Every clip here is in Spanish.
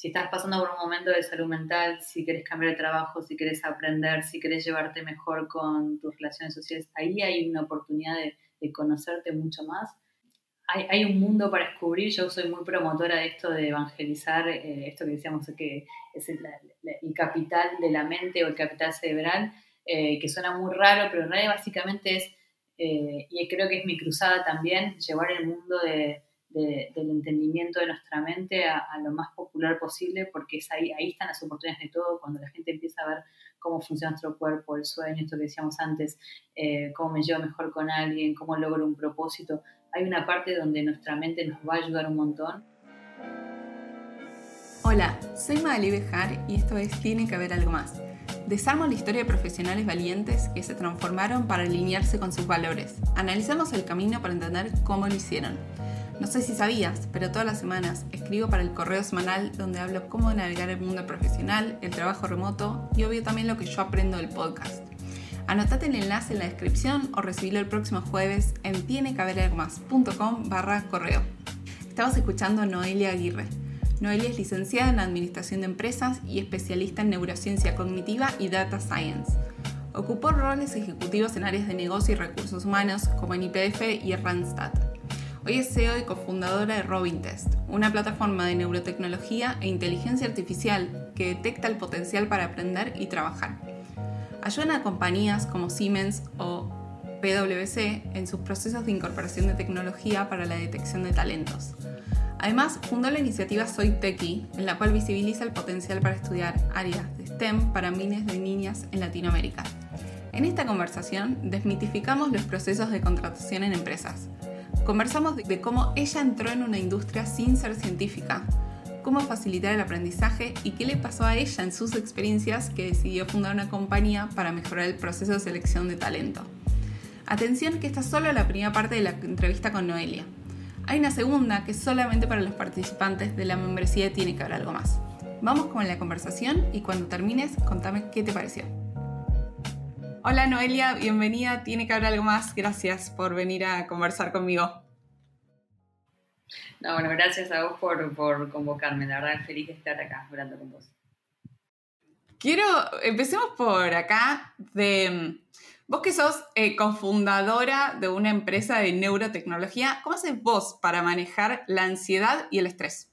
si estás pasando por un momento de salud mental, si querés cambiar de trabajo, si querés aprender, si querés llevarte mejor con tus relaciones sociales, ahí hay una oportunidad de conocerte mucho más. Hay un mundo para descubrir. Yo soy muy promotora de esto de evangelizar, esto que decíamos que es el capital de la mente o el capital cerebral, que suena muy raro, pero en realidad básicamente es, y creo que es mi cruzada también, llevar el mundo del entendimiento de nuestra mente a lo más popular posible, porque es ahí están las oportunidades de todo, cuando la gente empieza a ver cómo funciona nuestro cuerpo, el sueño, esto que decíamos antes, cómo me llevo mejor con alguien, cómo logro un propósito. Hay una parte donde nuestra mente nos va a ayudar un montón. Hola, soy Magali Bejar y esto es Tiene que haber algo más. Desarmo la historia de profesionales valientes que se transformaron para alinearse con sus valores. Analizamos el camino para entender cómo lo hicieron. No sé si sabías, pero todas las semanas escribo para el correo semanal donde hablo cómo navegar el mundo profesional, el trabajo remoto y obvio también lo que yo aprendo del podcast. Anotate el enlace en la descripción o recibilo el próximo jueves en tienequehaberalgomas.com/correo. Estabas escuchando a Noelia Aguirre. Noelia es licenciada en Administración de Empresas y especialista en Neurociencia Cognitiva y Data Science. Ocupó roles ejecutivos en áreas de negocio y recursos humanos como en YPF y Randstad. Hoy es CEO y cofundadora de Robintest, una plataforma de neurotecnología e inteligencia artificial que detecta el potencial para aprender y trabajar. Ayudan a compañías como Siemens o PwC en sus procesos de incorporación de tecnología para la detección de talentos. Además, fundó la iniciativa Soy Techie, en la cual visibiliza el potencial para estudiar áreas de STEM para miles de niñas en Latinoamérica. En esta conversación, desmitificamos los procesos de contratación en empresas. Conversamos de cómo ella entró en una industria sin ser científica, cómo facilitar el aprendizaje y qué le pasó a ella en sus experiencias que decidió fundar una compañía para mejorar el proceso de selección de talento. Atención que esta es solo la primera parte de la entrevista con Noelia. Hay una segunda que es solamente para los participantes de la membresía de Tiene que haber algo más. Vamos con la conversación y cuando termines, contame qué te pareció. Hola Noelia, bienvenida, Tiene que haber algo más. Gracias por venir a conversar conmigo. No, bueno, gracias a vos por convocarme. La verdad, feliz de estar acá hablando con vos. Empecemos por acá, vos que sos cofundadora de una empresa de neurotecnología, ¿cómo haces vos para manejar la ansiedad y el estrés?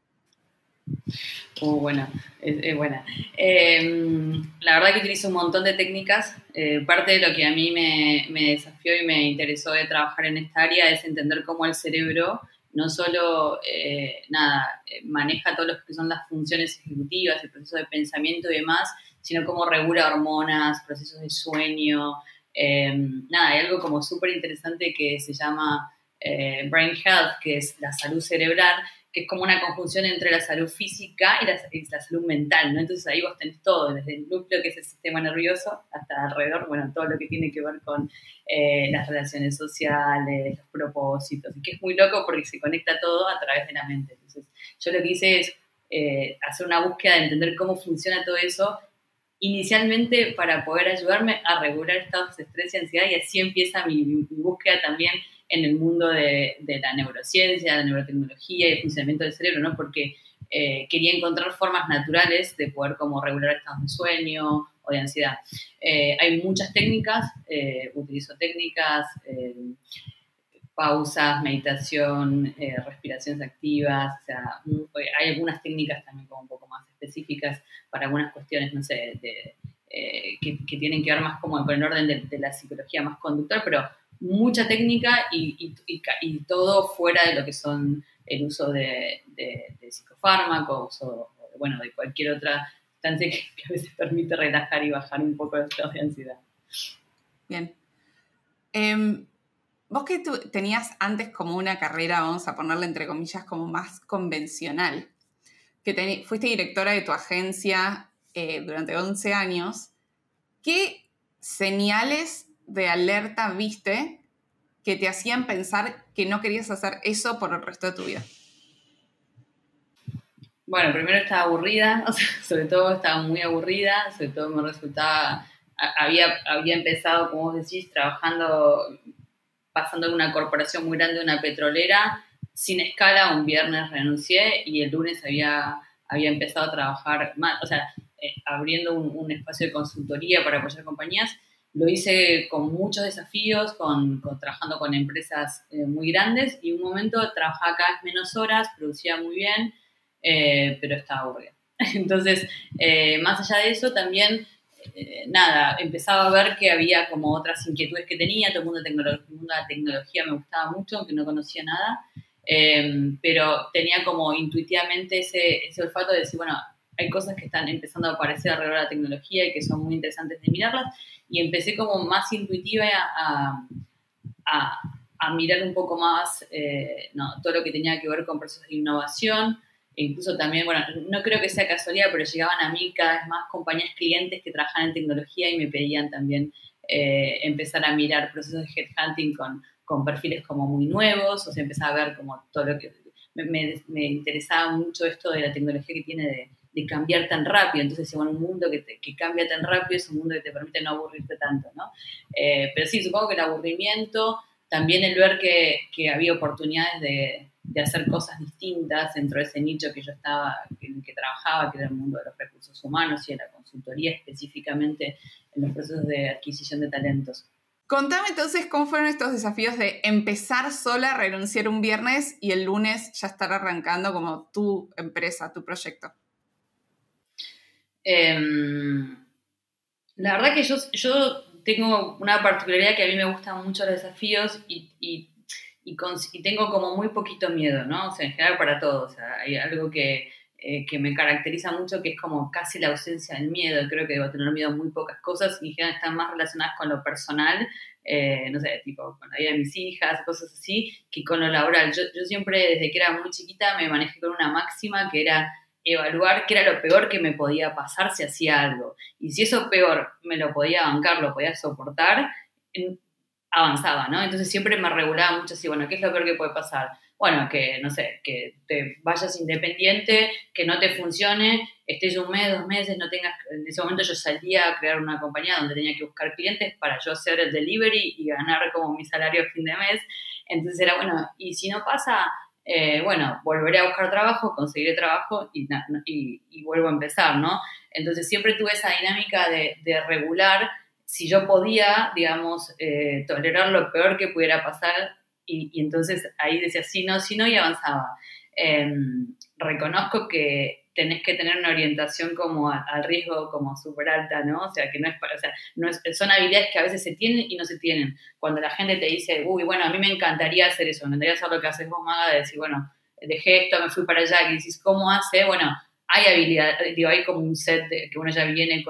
Bueno, es buena. La verdad que utilizo un montón de técnicas. Parte de lo que a mí me desafió y me interesó de trabajar en esta área es entender cómo el cerebro no solo maneja todo lo que son las funciones ejecutivas, el proceso de pensamiento y demás, sino cómo regula hormonas, procesos de sueño. Hay algo como súper interesante que se llama Brain Health, que es la salud cerebral, que es como una conjunción entre la salud física y la salud mental, ¿no? Entonces ahí vos tenés todo, desde el núcleo, que es el sistema nervioso, hasta alrededor, bueno, todo lo que tiene que ver con las relaciones sociales, los propósitos, y que es muy loco porque se conecta todo a través de la mente. Entonces yo lo que hice es hacer una búsqueda de entender cómo funciona todo eso, inicialmente para poder ayudarme a regular estados de estrés y ansiedad, y así empieza mi búsqueda también en el mundo de la neurociencia, la neurotecnología y el funcionamiento del cerebro, ¿no? Porque quería encontrar formas naturales de poder como regular estados de sueño o de ansiedad. Hay muchas técnicas, utilizo técnicas, pausas, meditación, respiraciones activas, o sea, hay algunas técnicas también como un poco más específicas para algunas cuestiones, no sé, que tienen que ver más como con el orden de la psicología más conductual, pero mucha técnica y todo fuera de lo que son el uso de psicofármacos o de cualquier otra sustancia que a veces permite relajar y bajar un poco los estados de ansiedad. Bien. Vos que tú tenías antes como una carrera, vamos a ponerla entre comillas, como más convencional, que fuiste directora de tu agencia durante 11 años, ¿qué señales de alerta viste que te hacían pensar que no querías hacer eso por el resto de tu vida? Bueno, primero estaba aburrida, o sea, sobre todo estaba muy aburrida, sobre todo me resultaba, había empezado, como vos decís, trabajando, pasando de una corporación muy grande, una petrolera, sin escala. Un viernes renuncié y el lunes había había empezado a trabajar más, o sea, abriendo un espacio de consultoría para apoyar compañías. Lo hice con muchos desafíos, trabajando con empresas muy grandes, y un momento trabajaba cada vez menos horas, producía muy bien, pero estaba aburrida. Entonces, más allá de eso, también, nada, empezaba a ver que había como otras inquietudes que tenía. Todo el mundo de la tecnología me gustaba mucho, aunque no conocía nada, pero tenía como intuitivamente ese olfato de decir, bueno, hay cosas que están empezando a aparecer alrededor de la tecnología y que son muy interesantes de mirarlas, y empecé como más intuitiva a mirar un poco más, no, todo lo que tenía que ver con procesos de innovación. E incluso también, bueno, no creo que sea casualidad, pero llegaban a mí cada vez más compañías clientes que trabajaban en tecnología y me pedían también empezar a mirar procesos de headhunting con perfiles como muy nuevos. O sea, empezaba a ver como todo lo que... Me interesaba mucho esto de la tecnología que tiene de cambiar tan rápido. Entonces, bueno, un mundo que cambia tan rápido es un mundo que te permite no aburrirte tanto, ¿no? Pero sí, supongo que el aburrimiento, también el ver que había oportunidades de hacer cosas distintas dentro de ese nicho que yo estaba, en el que trabajaba, que era el mundo de los recursos humanos y de la consultoría, específicamente en los procesos de adquisición de talentos. Contame entonces cómo fueron estos desafíos de empezar sola, renunciar un viernes y el lunes ya estar arrancando como tu empresa, tu proyecto. La verdad que yo tengo una particularidad, que a mí me gustan mucho los desafíos y tengo como muy poquito miedo, ¿no? O sea, en general para todo. O sea, hay algo que me caracteriza mucho, que es como casi la ausencia del miedo. Creo que debo tener miedo a muy pocas cosas, y en general están más relacionadas con lo personal, no sé, tipo con la vida de mis hijas, cosas así, que con lo laboral. Yo siempre, desde que era muy chiquita, me manejé con una máxima que era evaluar qué era lo peor que me podía pasar si hacía algo. Y si eso peor me lo podía bancar, lo podía soportar, avanzaba, ¿no? Entonces siempre me regulaba mucho así, bueno, ¿qué es lo peor que puede pasar? Bueno, que, no sé, que te vayas independiente, que no te funcione, estés un mes, 2 meses, no tengas... En ese momento yo salía a crear una compañía donde tenía que buscar clientes para yo hacer el delivery y ganar como mi salario a fin de mes. Entonces era, bueno, y si no pasa, bueno, volveré a buscar trabajo, conseguiré trabajo y vuelvo a empezar, ¿no? Entonces siempre tuve esa dinámica de regular si yo podía, digamos, tolerar lo peor que pudiera pasar, y entonces ahí decía sí, no, y avanzaba. Reconozco que tenés que tener una orientación como al riesgo como súper alta, ¿no? O sea, que no es para, o sea, son habilidades que a veces se tienen y no se tienen. Cuando la gente te dice, uy, bueno, a mí me encantaría hacer eso, me encantaría hacer lo que haces vos, Maga, de decir, bueno, dejé esto, me fui para allá, que decís, ¿cómo hace? Bueno, hay habilidad, digo, hay como un set que uno ya viene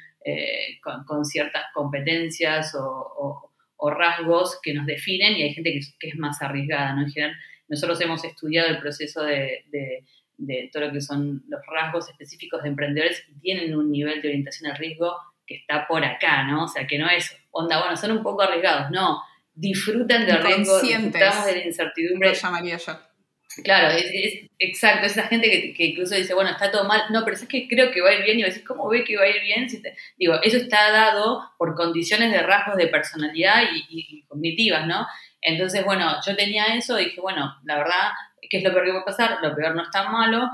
con ciertas competencias o rasgos que nos definen, y hay gente que es más arriesgada, ¿no? En general, nosotros hemos estudiado el proceso de todo lo que son los rasgos específicos de emprendedores, y tienen un nivel de orientación al riesgo que está por acá, ¿no? O sea, que no es onda, bueno, son un poco arriesgados, no, disfrutan del riesgo, disfrutamos de la incertidumbre. Lo llamaría yo. Claro, es exacto, esa gente que incluso dice, bueno, está todo mal, no, pero es que creo que va a ir bien, y decís, ¿cómo ve que va a ir bien? Digo, eso está dado por condiciones de rasgos de personalidad y cognitivas, ¿no? Entonces, bueno, yo tenía eso, y dije, bueno, la verdad, ¿qué es lo peor que puede pasar? Lo peor no es tan malo,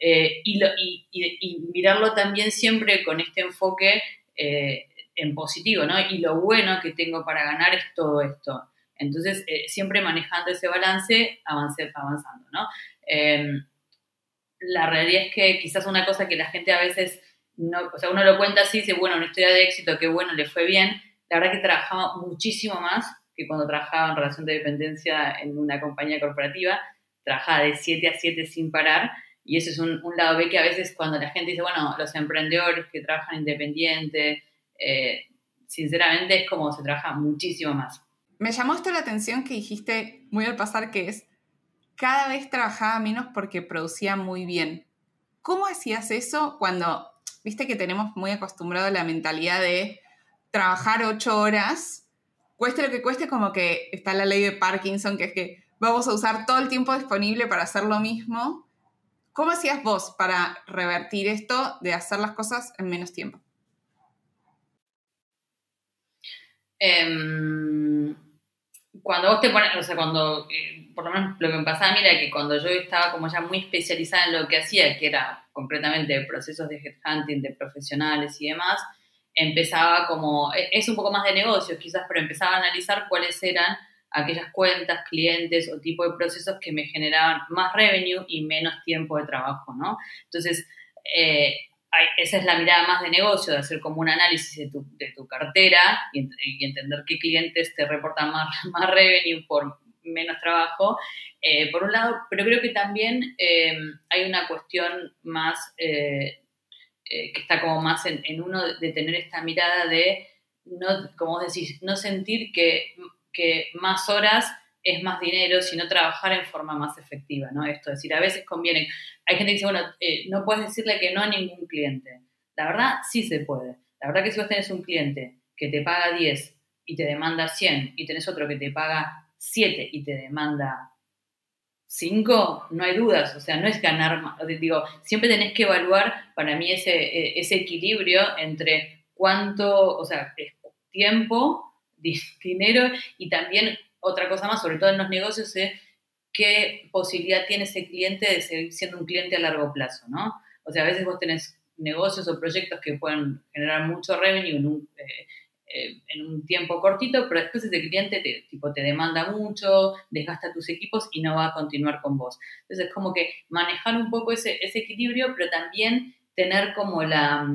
y mirarlo también siempre con este enfoque en positivo, ¿no? Y lo bueno que tengo para ganar es todo esto. Entonces, siempre manejando ese balance, avanzando, ¿no? La realidad es que quizás una cosa que la gente a veces, no, o sea, uno lo cuenta así, dice, bueno, una historia de éxito, qué bueno, le fue bien. La verdad es que trabajaba muchísimo más que cuando trabajaba en relación de dependencia en una compañía corporativa. Trabajaba de 7 a 7 sin parar, y eso es un lado B, que a veces cuando la gente dice, bueno, los emprendedores que trabajan independiente, sinceramente es como se trabaja muchísimo más. Me llamó esto la atención que dijiste muy al pasar, que es cada vez trabajaba menos porque producía muy bien. ¿Cómo hacías eso cuando, viste que tenemos muy acostumbrado la mentalidad de trabajar 8 horas, cueste lo que cueste, como que está la ley de Parkinson, que es que vamos a usar todo el tiempo disponible para hacer lo mismo? ¿Cómo hacías vos para revertir esto de hacer las cosas en menos tiempo? cuando vos te pones, o sea, cuando, por lo menos lo que me pasaba a mí era que cuando yo estaba como ya muy especializada en lo que hacía, que era concretamente procesos de headhunting, de profesionales y demás, empezaba como, es un poco más de negocios quizás, pero empezaba a analizar cuáles eran aquellas cuentas, clientes o tipo de procesos que me generaban más revenue y menos tiempo de trabajo, ¿no? Entonces, esa es la mirada más de negocio, de hacer como un análisis de tu cartera y entender qué clientes te reportan más revenue por menos trabajo, por un lado, pero creo que también hay una cuestión más que está como más en uno de tener esta mirada de, no, como vos decís, no sentir que más horas es más dinero, sino trabajar en forma más efectiva, ¿no? Esto es decir, a veces conviene. Hay gente que dice, bueno, no puedes decirle que no a ningún cliente. La verdad, sí se puede. La verdad que si vos tenés un cliente que te paga 10 y te demanda 100 y tenés otro que te paga 7 y te demanda 5, no hay dudas, o sea, no es ganar más. Digo, siempre tenés que evaluar para mí ese equilibrio entre cuánto, o sea, tiempo, dinero y también otra cosa más, sobre todo en los negocios, es qué posibilidad tiene ese cliente de seguir siendo un cliente a largo plazo, ¿no? O sea, a veces vos tenés negocios o proyectos que pueden generar mucho revenue en un tiempo cortito, pero después ese cliente te demanda mucho, desgasta tus equipos y no va a continuar con vos. Entonces, es como que manejar un poco ese equilibrio, pero también tener como la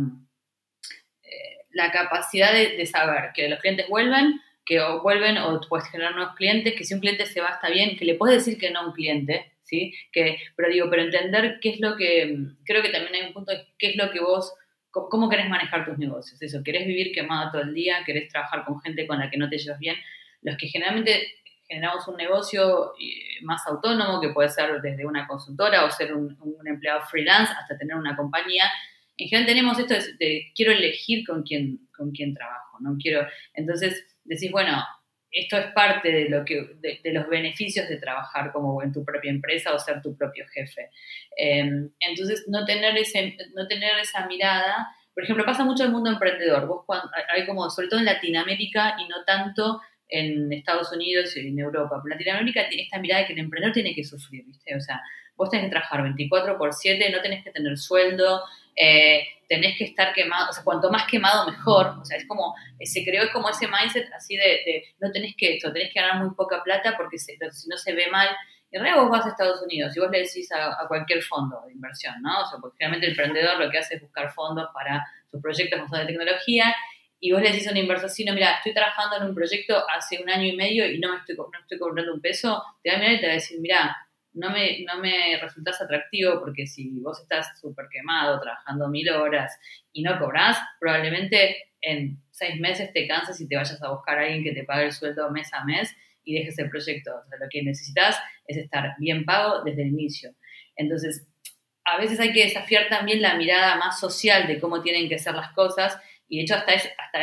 capacidad de saber que los clientes vuelven o puedes generar nuevos clientes, que si un cliente se va está bien, que le puedes decir que no a un cliente, ¿sí? Pero entender qué es lo que, creo que también hay un punto de qué es lo que vos, cómo querés manejar tus negocios, eso, querés vivir quemado todo el día, querés trabajar con gente con la que no te llevas bien, los que generalmente generamos un negocio más autónomo, que puede ser desde una consultora o ser un empleado freelance hasta tener una compañía. En general tenemos esto de quiero elegir con quién trabajo, no quiero, entonces decís, bueno, esto es parte de los beneficios de trabajar como en tu propia empresa o ser tu propio jefe. Entonces, no tener esa mirada, por ejemplo, pasa mucho en el mundo emprendedor. Hay como, sobre todo en Latinoamérica y no tanto en Estados Unidos y en Europa. Pero Latinoamérica tiene esta mirada de que el emprendedor tiene que sufrir, ¿viste? O sea, vos tenés que trabajar 24/7, no tenés que tener sueldo, tenés que estar quemado, o sea, cuanto más quemado mejor, o sea, es como, se creó como ese mindset así de no tenés que ganar muy poca plata porque si no se ve mal. Y en realidad vos vas a Estados Unidos y vos le decís a cualquier fondo de inversión, ¿no? O sea, porque generalmente el emprendedor lo que hace es buscar fondos para sus proyectos basados en tecnología y vos le decís a una inversor, sí, no, mira, estoy trabajando en un proyecto hace 1 año y medio y no estoy cobrando un peso, te va a mirar y te va a decir, mira, no me resultás atractivo porque si vos estás súper quemado trabajando 1000 horas y no cobrás, probablemente en 6 meses te canses y te vayas a buscar a alguien que te pague el sueldo mes a mes y dejes el proyecto. O sea, lo que necesitas es estar bien pago desde el inicio. Entonces, a veces hay que desafiar también la mirada más social de cómo tienen que ser las cosas y de hecho hasta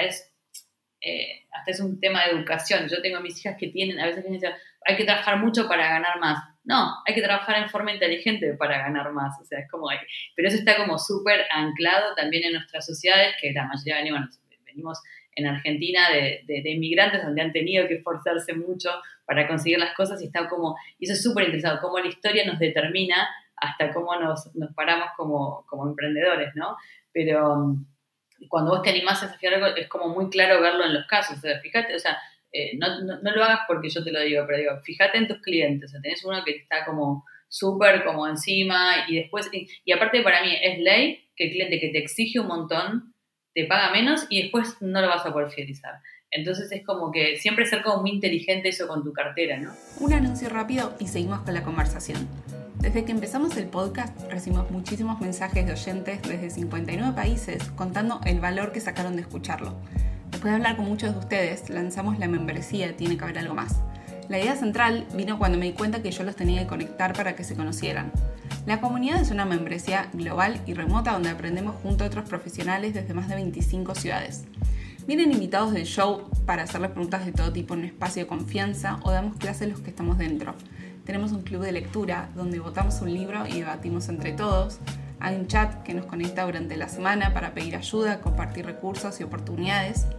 es un tema de educación. Yo tengo mis hijas que a veces me dicen, hay que trabajar mucho para ganar más. No, hay que trabajar en forma inteligente para ganar más. O sea, es como, pero eso está como súper anclado también en nuestras sociedades, que la mayoría venimos en Argentina de inmigrantes donde han tenido que esforzarse mucho para conseguir las cosas y eso es súper interesante, cómo la historia nos determina hasta cómo nos paramos como emprendedores, ¿no? Pero cuando vos te animás a desafiar algo, es como muy claro verlo en los casos. O sea, fíjate, o sea, no lo hagas porque yo te lo digo, pero digo, fíjate en tus clientes. O sea, tenés uno que está como súper como encima y después, y aparte para mí es ley que el cliente que te exige un montón te paga menos y después no lo vas a poder fidelizar. Entonces es como que siempre ser como muy inteligente eso con tu cartera, ¿no? Un anuncio rápido y seguimos con la conversación. Desde que empezamos el podcast recibimos muchísimos mensajes de oyentes desde 59 países contando el valor que sacaron de escucharlo. Después de hablar con muchos de ustedes, lanzamos la membresía Tiene que haber algo más. La idea central vino cuando me di cuenta que yo los tenía que conectar para que se conocieran. La comunidad es una membresía global y remota donde aprendemos junto a otros profesionales desde más de 25 ciudades. Vienen invitados del show para hacerles preguntas de todo tipo en un espacio de confianza o damos clases los que estamos dentro. Tenemos un club de lectura donde votamos un libro y debatimos entre todos. Hay un chat que nos conecta durante la semana para pedir ayuda, compartir recursos y oportunidades.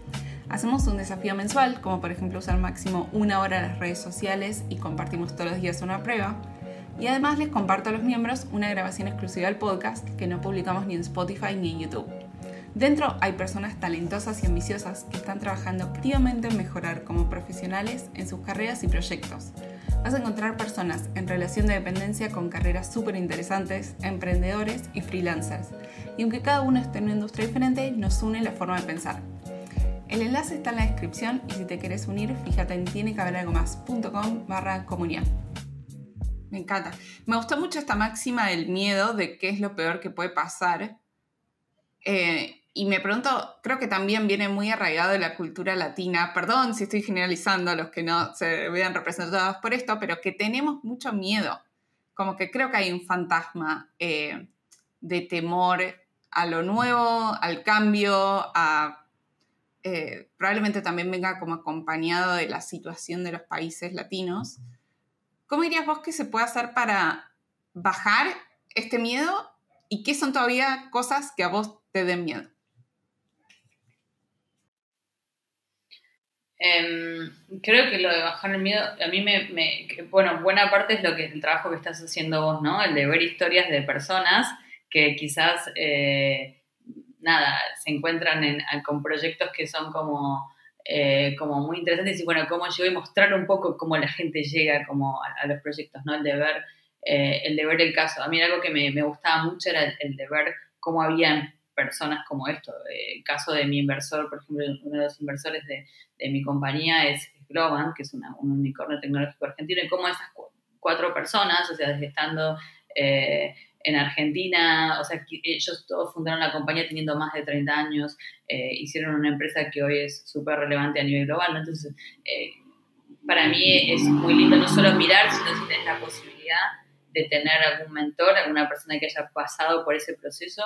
Hacemos un desafío mensual, como por ejemplo usar máximo 1 hora las redes sociales y compartimos todos los días una prueba. Y además les comparto a los miembros una grabación exclusiva del podcast que no publicamos ni en Spotify ni en YouTube. Dentro hay personas talentosas y ambiciosas que están trabajando activamente en mejorar como profesionales en sus carreras y proyectos. Vas a encontrar personas en relación de dependencia con carreras súper interesantes, emprendedores y freelancers. Y aunque cada uno esté en una industria diferente, nos une la forma de pensar. El enlace está en la descripción y si te querés unir, fíjate en tienequehaberalgomás.com/comunidad. Me encanta. Me gustó mucho esta máxima del miedo de qué es lo peor que puede pasar. Y me pregunto, creo que también viene muy arraigado de la cultura latina. Perdón si estoy generalizando a los que no se vean representados por esto, pero que tenemos mucho miedo. Como que creo que hay un fantasma de temor a lo nuevo, al cambio, probablemente también venga como acompañado de la situación de los países latinos. ¿Cómo dirías vos que se puede hacer para bajar este miedo? ¿Y qué son todavía cosas que a vos te den miedo? Creo que lo de bajar el miedo, a mí bueno, buena parte es el trabajo que estás haciendo vos, ¿no? El de ver historias de personas que quizás, se encuentran con proyectos que son como muy interesantes y bueno, cómo llegó y mostrar un poco cómo la gente llega como a los proyectos, ¿no? El de ver el caso. A mí algo que me gustaba mucho era el de ver cómo habían personas como esto. El caso de mi inversor, por ejemplo, uno de los inversores de mi compañía es Globant, que es un unicornio tecnológico argentino, y cómo esas 4 personas, o sea, desde estando en Argentina, o sea, ellos todos fundaron la compañía teniendo más de 30 años, hicieron una empresa que hoy es súper relevante a nivel global, ¿no? Entonces, para mí es muy lindo no solo mirar, sino si tenés la posibilidad de tener algún mentor, alguna persona que haya pasado por ese proceso.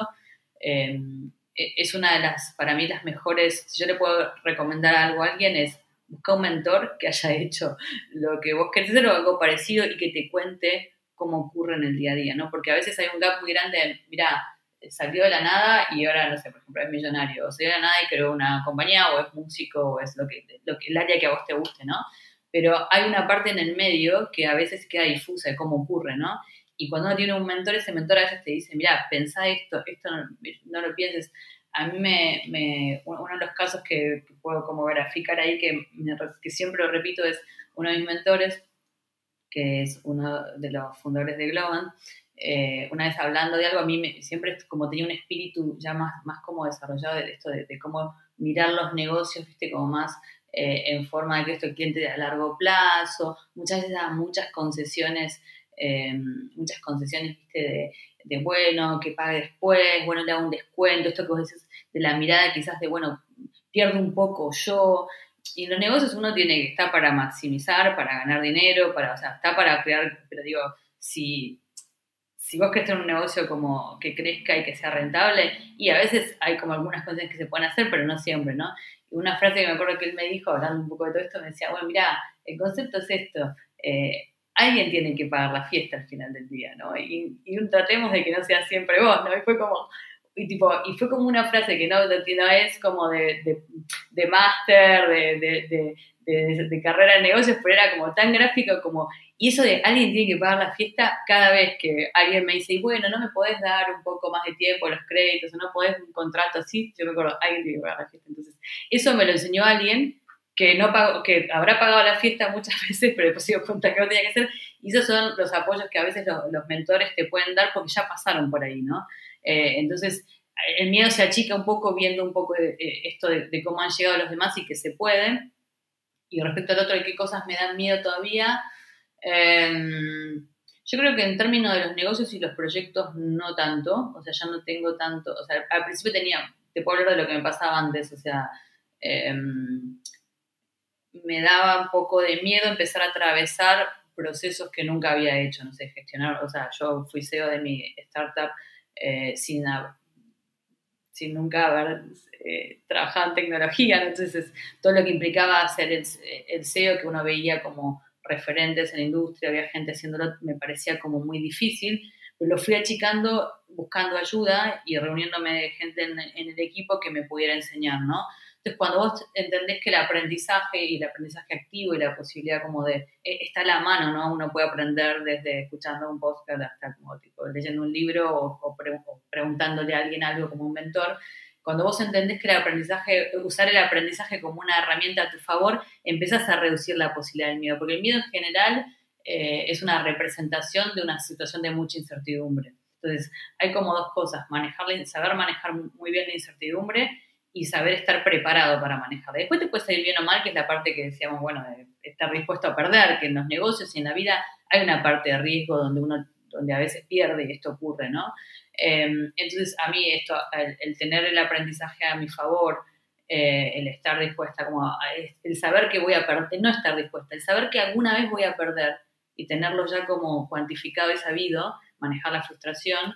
Es una de las, para mí, las mejores. Si yo le puedo recomendar algo a alguien, es buscar un mentor que haya hecho lo que vos querés hacer o algo parecido y que te cuente cómo ocurre en el día a día, ¿no? Porque a veces hay un gap muy grande. Mirá, salió de la nada y ahora, no sé, por ejemplo, es millonario, o salió de la nada y creó una compañía, o es músico, o es el área que a vos te guste, ¿no? Pero hay una parte en el medio que a veces queda difusa de cómo ocurre, ¿no? Y cuando uno tiene un mentor, ese mentor a veces te dice, mira, pensá esto no lo pienses. A mí uno de los casos que puedo como graficar ahí, que siempre lo repito, es uno de mis mentores, que es uno de los fundadores de Globant. Una vez hablando de algo, a mí siempre como tenía un espíritu ya más como desarrollado de esto de cómo mirar los negocios, viste, como más en forma de que esto el cliente a largo plazo, muchas veces da muchas concesiones, viste, de bueno, que pague después, bueno, le hago un descuento, esto que vos decís de la mirada quizás de, bueno, pierdo un poco yo. Y en los negocios uno tiene que estar para maximizar, para ganar dinero, o sea, está para crear, pero digo, si vos querés tener un negocio como que crezca y que sea rentable, y a veces hay como algunas cosas que se pueden hacer, pero no siempre, ¿no? Y una frase que me acuerdo que él me dijo, hablando un poco de todo esto, me decía, bueno, mirá, el concepto es esto, alguien tiene que pagar la fiesta al final del día, ¿no? Y tratemos de que no sea siempre vos, ¿no? Y fue como una frase que no es como de máster, de carrera de negocios, pero era como tan gráfico como, y eso de alguien tiene que pagar la fiesta cada vez que alguien me dice, y bueno, no me podés dar un poco más de tiempo los créditos, o no podés un contrato así, yo me acuerdo, alguien tiene que pagar la fiesta. Entonces, eso me lo enseñó alguien que no pagó, que habrá pagado la fiesta muchas veces, pero después se dio cuenta que no tenía que hacer, y esos son los apoyos que a veces los mentores te pueden dar porque ya pasaron por ahí, ¿no? Entonces, el miedo se achica un poco viendo un poco esto de cómo han llegado los demás y que se puede. Y respecto al otro, de qué cosas me dan miedo todavía, yo creo que en términos de los negocios y los proyectos no tanto, o sea, ya no tengo tanto, o sea, al principio te puedo hablar de lo que me pasaba antes, o sea, me daba un poco de miedo empezar a atravesar procesos que nunca había hecho, no sé, gestionar, o sea, yo fui CEO de mi startup sin nunca haber trabajado en tecnología, ¿no? Entonces todo lo que implicaba ser el CEO que uno veía como referentes en la industria, había gente haciéndolo, me parecía como muy difícil, pero lo fui achicando buscando ayuda y reuniéndome de gente en el equipo que me pudiera enseñar, ¿no? Entonces, cuando vos entendés que el aprendizaje y el aprendizaje activo y la posibilidad como de, está a la mano, ¿no? Uno puede aprender desde escuchando un podcast hasta como tipo leyendo un libro o preguntándole a alguien algo como un mentor. Cuando vos entendés que el aprendizaje, usar el aprendizaje como una herramienta a tu favor, empezás a reducir la posibilidad del miedo, porque el miedo en general es una representación de una situación de mucha incertidumbre. Entonces, hay como dos cosas, saber manejar muy bien la incertidumbre y saber estar preparado para manejarla. Después te puede salir bien o mal, que es la parte que decíamos, bueno, de estar dispuesto a perder, que en los negocios y en la vida hay una parte de riesgo donde a veces pierde y esto ocurre, ¿no? Entonces, a mí esto, el tener el aprendizaje a mi favor, el estar dispuesta, el saber que voy a perder, no estar dispuesta, el saber que alguna vez voy a perder y tenerlo ya como cuantificado y sabido, manejar la frustración,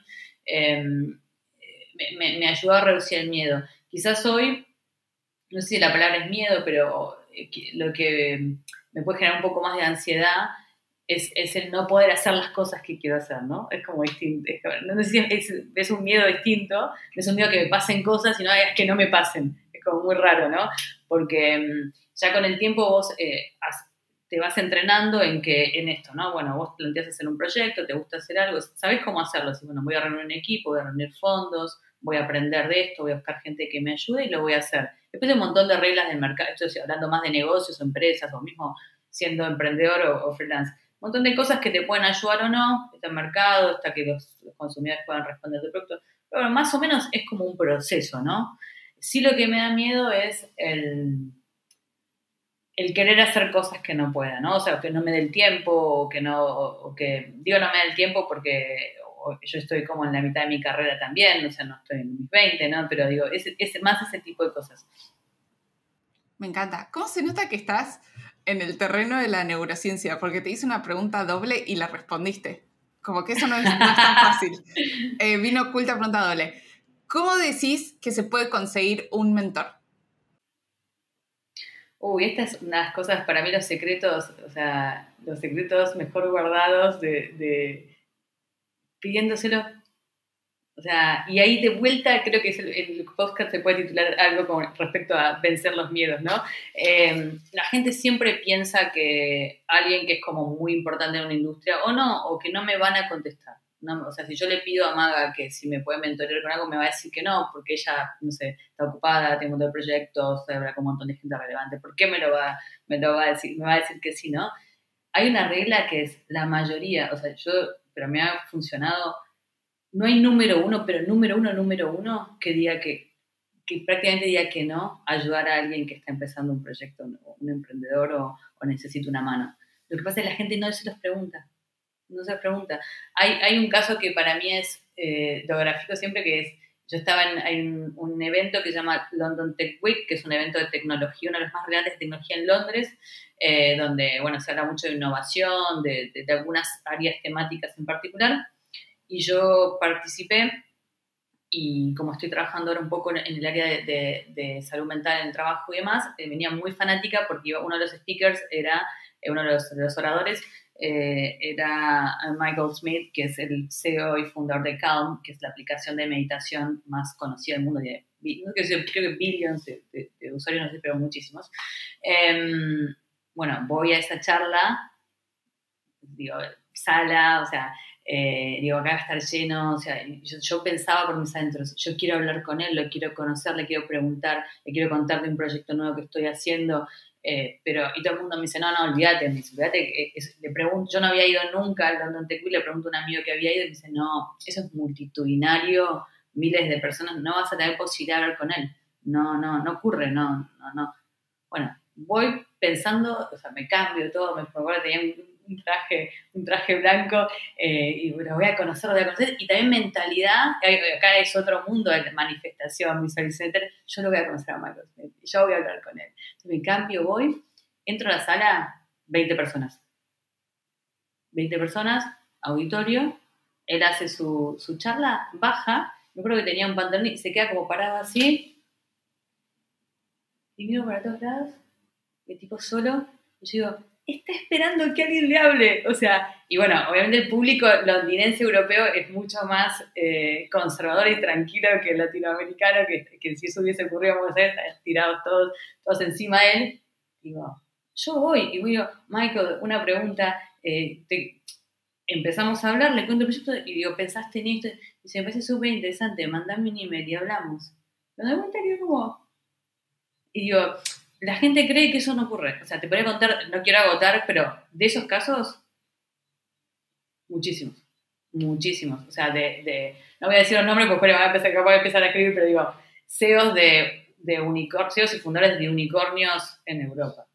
me ayudó a reducir el miedo. Quizás hoy, no sé si la palabra es miedo, pero lo que me puede generar un poco más de ansiedad es el no poder hacer las cosas que quiero hacer, ¿no? Es como distinto. No sé si es un miedo distinto, no es un miedo que me pasen cosas, sino es que no me pasen. Es como muy raro, ¿no? Porque ya con el tiempo vos te vas entrenando en esto, ¿no? Bueno, vos planteas hacer un proyecto, te gusta hacer algo, sabés cómo hacerlo. Si, bueno, voy a reunir un equipo, voy a reunir fondos, voy a aprender de esto, voy a buscar gente que me ayude y lo voy a hacer. Después hay un montón de reglas del mercado, estoy hablando más de negocios o empresas, o mismo siendo emprendedor o freelance. Un montón de cosas que te pueden ayudar o no, está el mercado, hasta que los consumidores puedan responder tu producto. Pero bueno, más o menos es como un proceso, ¿no? Sí, lo que me da miedo es el querer hacer cosas que no pueda, ¿no? O sea, que no me dé el tiempo, digo no me dé el tiempo porque yo estoy como en la mitad de mi carrera también, o sea, no estoy en mis 20, ¿no? Pero digo, más ese tipo de cosas. Me encanta. ¿Cómo se nota que estás en el terreno de la neurociencia? Porque te hice una pregunta doble y la respondiste. Como que eso no es tan fácil. Vino oculta pregunta doble. ¿Cómo decís que se puede conseguir un mentor? Esta es una de las cosas, para mí los secretos, o sea, los secretos mejor guardados de pidiéndoselo. O sea, y ahí de vuelta creo que el podcast se puede titular algo con respecto a vencer los miedos, ¿no? La gente siempre piensa que alguien que es como muy importante en una industria, o no, o que no me van a contestar. No, o sea, si yo le pido a Maga que si me puede mentorear con algo, me va a decir que no, porque ella, no sé, está ocupada, tiene un montón de proyectos, habla con un montón de gente relevante. ¿Por qué me lo va a decir? Me va a decir que sí, ¿no? Hay una regla que es la mayoría, o sea, pero me ha funcionado. No hay número uno, pero número uno que diga que prácticamente diga que no a ayudar a alguien que está empezando un proyecto, un emprendedor o necesita una mano. Lo que pasa es que la gente no se los pregunta. No se los pregunta. Hay un caso que para mí es, lo grafico siempre, que es, yo estaba en un evento que se llama London Tech Week, que es un evento de tecnología, uno de los más grandes de tecnología en Londres, donde, bueno, se habla mucho de innovación, de algunas áreas temáticas en particular. Y yo participé y como estoy trabajando ahora un poco en el área de salud mental en el trabajo y demás, venía muy fanática porque uno de los speakers era, uno de los oradores, era Michael Smith, que es el CEO y fundador de Calm, que es la aplicación de meditación más conocida del mundo. Creo que billions de usuarios, no sé, pero muchísimos. Bueno, voy a esa charla, digo, sala, o sea, digo, acá va a estar lleno, o sea, yo pensaba por mis adentros, yo quiero hablar con él, lo quiero conocer, le quiero preguntar, le quiero contar de un proyecto nuevo que estoy haciendo, y todo el mundo me dice, no, olvídate, le pregunto, yo no había ido nunca al London Tech Week, le pregunto a un amigo que había ido y me dice, no, eso es multitudinario, miles de personas, no vas a tener posibilidad de hablar con él, no ocurre, no. Bueno, voy pensando, o sea, me cambio todo, me pongo, tenía un traje blanco, y lo voy a conocer, y también mentalidad, acá es otro mundo de manifestación, Visual Center, yo lo voy a conocer a Michael Smith, y yo voy a hablar con él. Entonces, me cambio, entro a la sala, 20 personas, auditorio, él hace su charla, baja, me acuerdo que tenía un pantalón y se queda como parado así, y miro para todos lados, el tipo solo, y yo digo, está esperando que alguien le hable. O sea, y bueno, obviamente el público londinense europeo es mucho más conservador y tranquilo que el latinoamericano, que si eso hubiese ocurrido, vamos a ser tirados todos encima de él. Digo, yo voy y digo, Michael, una pregunta, empezamos a hablar, le cuento el proyecto y digo, ¿pensaste en esto? Y se me parece súper interesante, mandame un email y hablamos. Me doy cuenta que como... Y digo, la gente cree que eso no ocurre. O sea, te podría contar, no quiero agotar, pero de esos casos, muchísimos. Muchísimos. O sea, no voy a decir los nombres porque voy a empezar a escribir, pero digo, CEOs de unicornios, CEOs y fundadores de unicornios en Europa.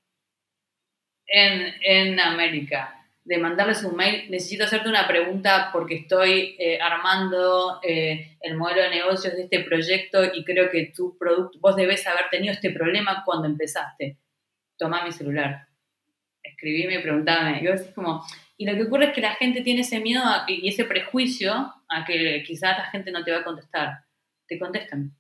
En América. De mandarles un mail, necesito hacerte una pregunta porque estoy armando el modelo de negocios de este proyecto y creo que tu producto, vos debes haber tenido este problema cuando empezaste. Tomá mi celular, escribime y preguntame. Y lo que ocurre es que la gente tiene ese miedo y ese prejuicio a que quizás la gente no te va a contestar. Te contestan.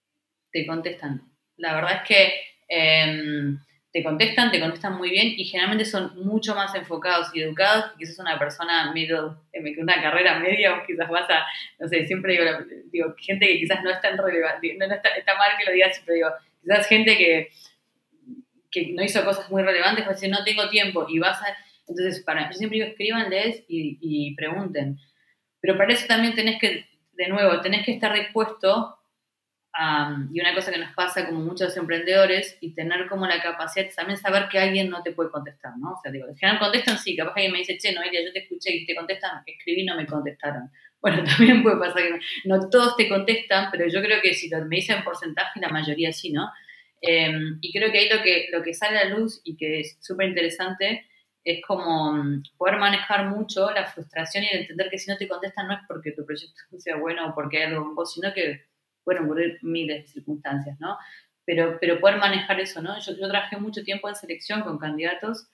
La verdad es que te contestan muy bien y generalmente son mucho más enfocados y educados que quizás una persona una carrera media o quizás vas a, no sé, siempre digo gente que quizás no es tan relevante, está mal que lo digas, pero digo, quizás gente que no hizo cosas muy relevantes, pues decir, no tengo tiempo y entonces yo siempre digo, escríbanles y pregunten, pero para eso también tenés que estar dispuesto. Y una cosa que nos pasa como muchos emprendedores y tener como la capacidad de también saber que alguien no te puede contestar, ¿no? O sea, digo, en general contestan, sí, capaz que alguien me dice, che, Noelia, yo te escuché y te contestan, escribí, no me contestaron. Bueno, también puede pasar que no todos te contestan, pero yo creo que si me dicen porcentaje, la mayoría sí, ¿no? Y creo que ahí lo que sale a la luz y que es súper interesante es como poder manejar mucho la frustración y entender que si no te contestan no es porque tu proyecto no sea bueno o porque hay algo con vos, sino que pueden ocurrir miles de circunstancias, ¿no? Pero poder manejar eso, ¿no? Yo trabajé mucho tiempo en selección con candidatos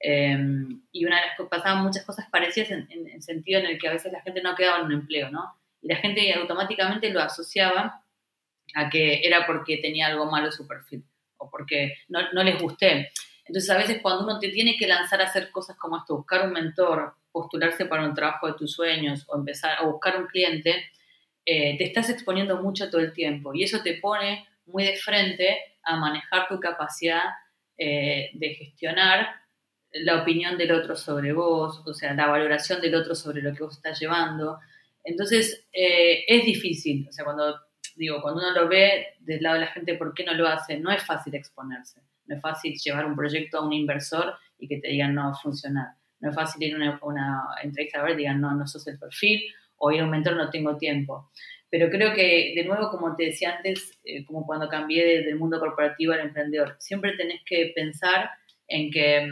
y una de las pasaban muchas cosas parecidas en el sentido en el que a veces la gente no quedaba en un empleo, ¿no? Y la gente automáticamente lo asociaba a que era porque tenía algo malo su perfil o porque no les gusté. Entonces, a veces cuando uno te tiene que lanzar a hacer cosas como esto, buscar un mentor, postularse para un trabajo de tus sueños o empezar a buscar un cliente, te estás exponiendo mucho todo el tiempo y eso te pone muy de frente a manejar tu capacidad de gestionar la opinión del otro sobre vos, o sea, la valoración del otro sobre lo que vos estás llevando. Entonces, es difícil, o sea, cuando uno lo ve del lado de la gente, ¿por qué no lo hace? No es fácil exponerse, no es fácil llevar un proyecto a un inversor y que te digan no va a funcionar, no es fácil ir a una entrevista a ver y digan no sos el perfil, o ir a un mentor no tengo tiempo. Pero creo que, de nuevo, como te decía antes, como cuando cambié del mundo corporativo al emprendedor, siempre tenés que pensar en que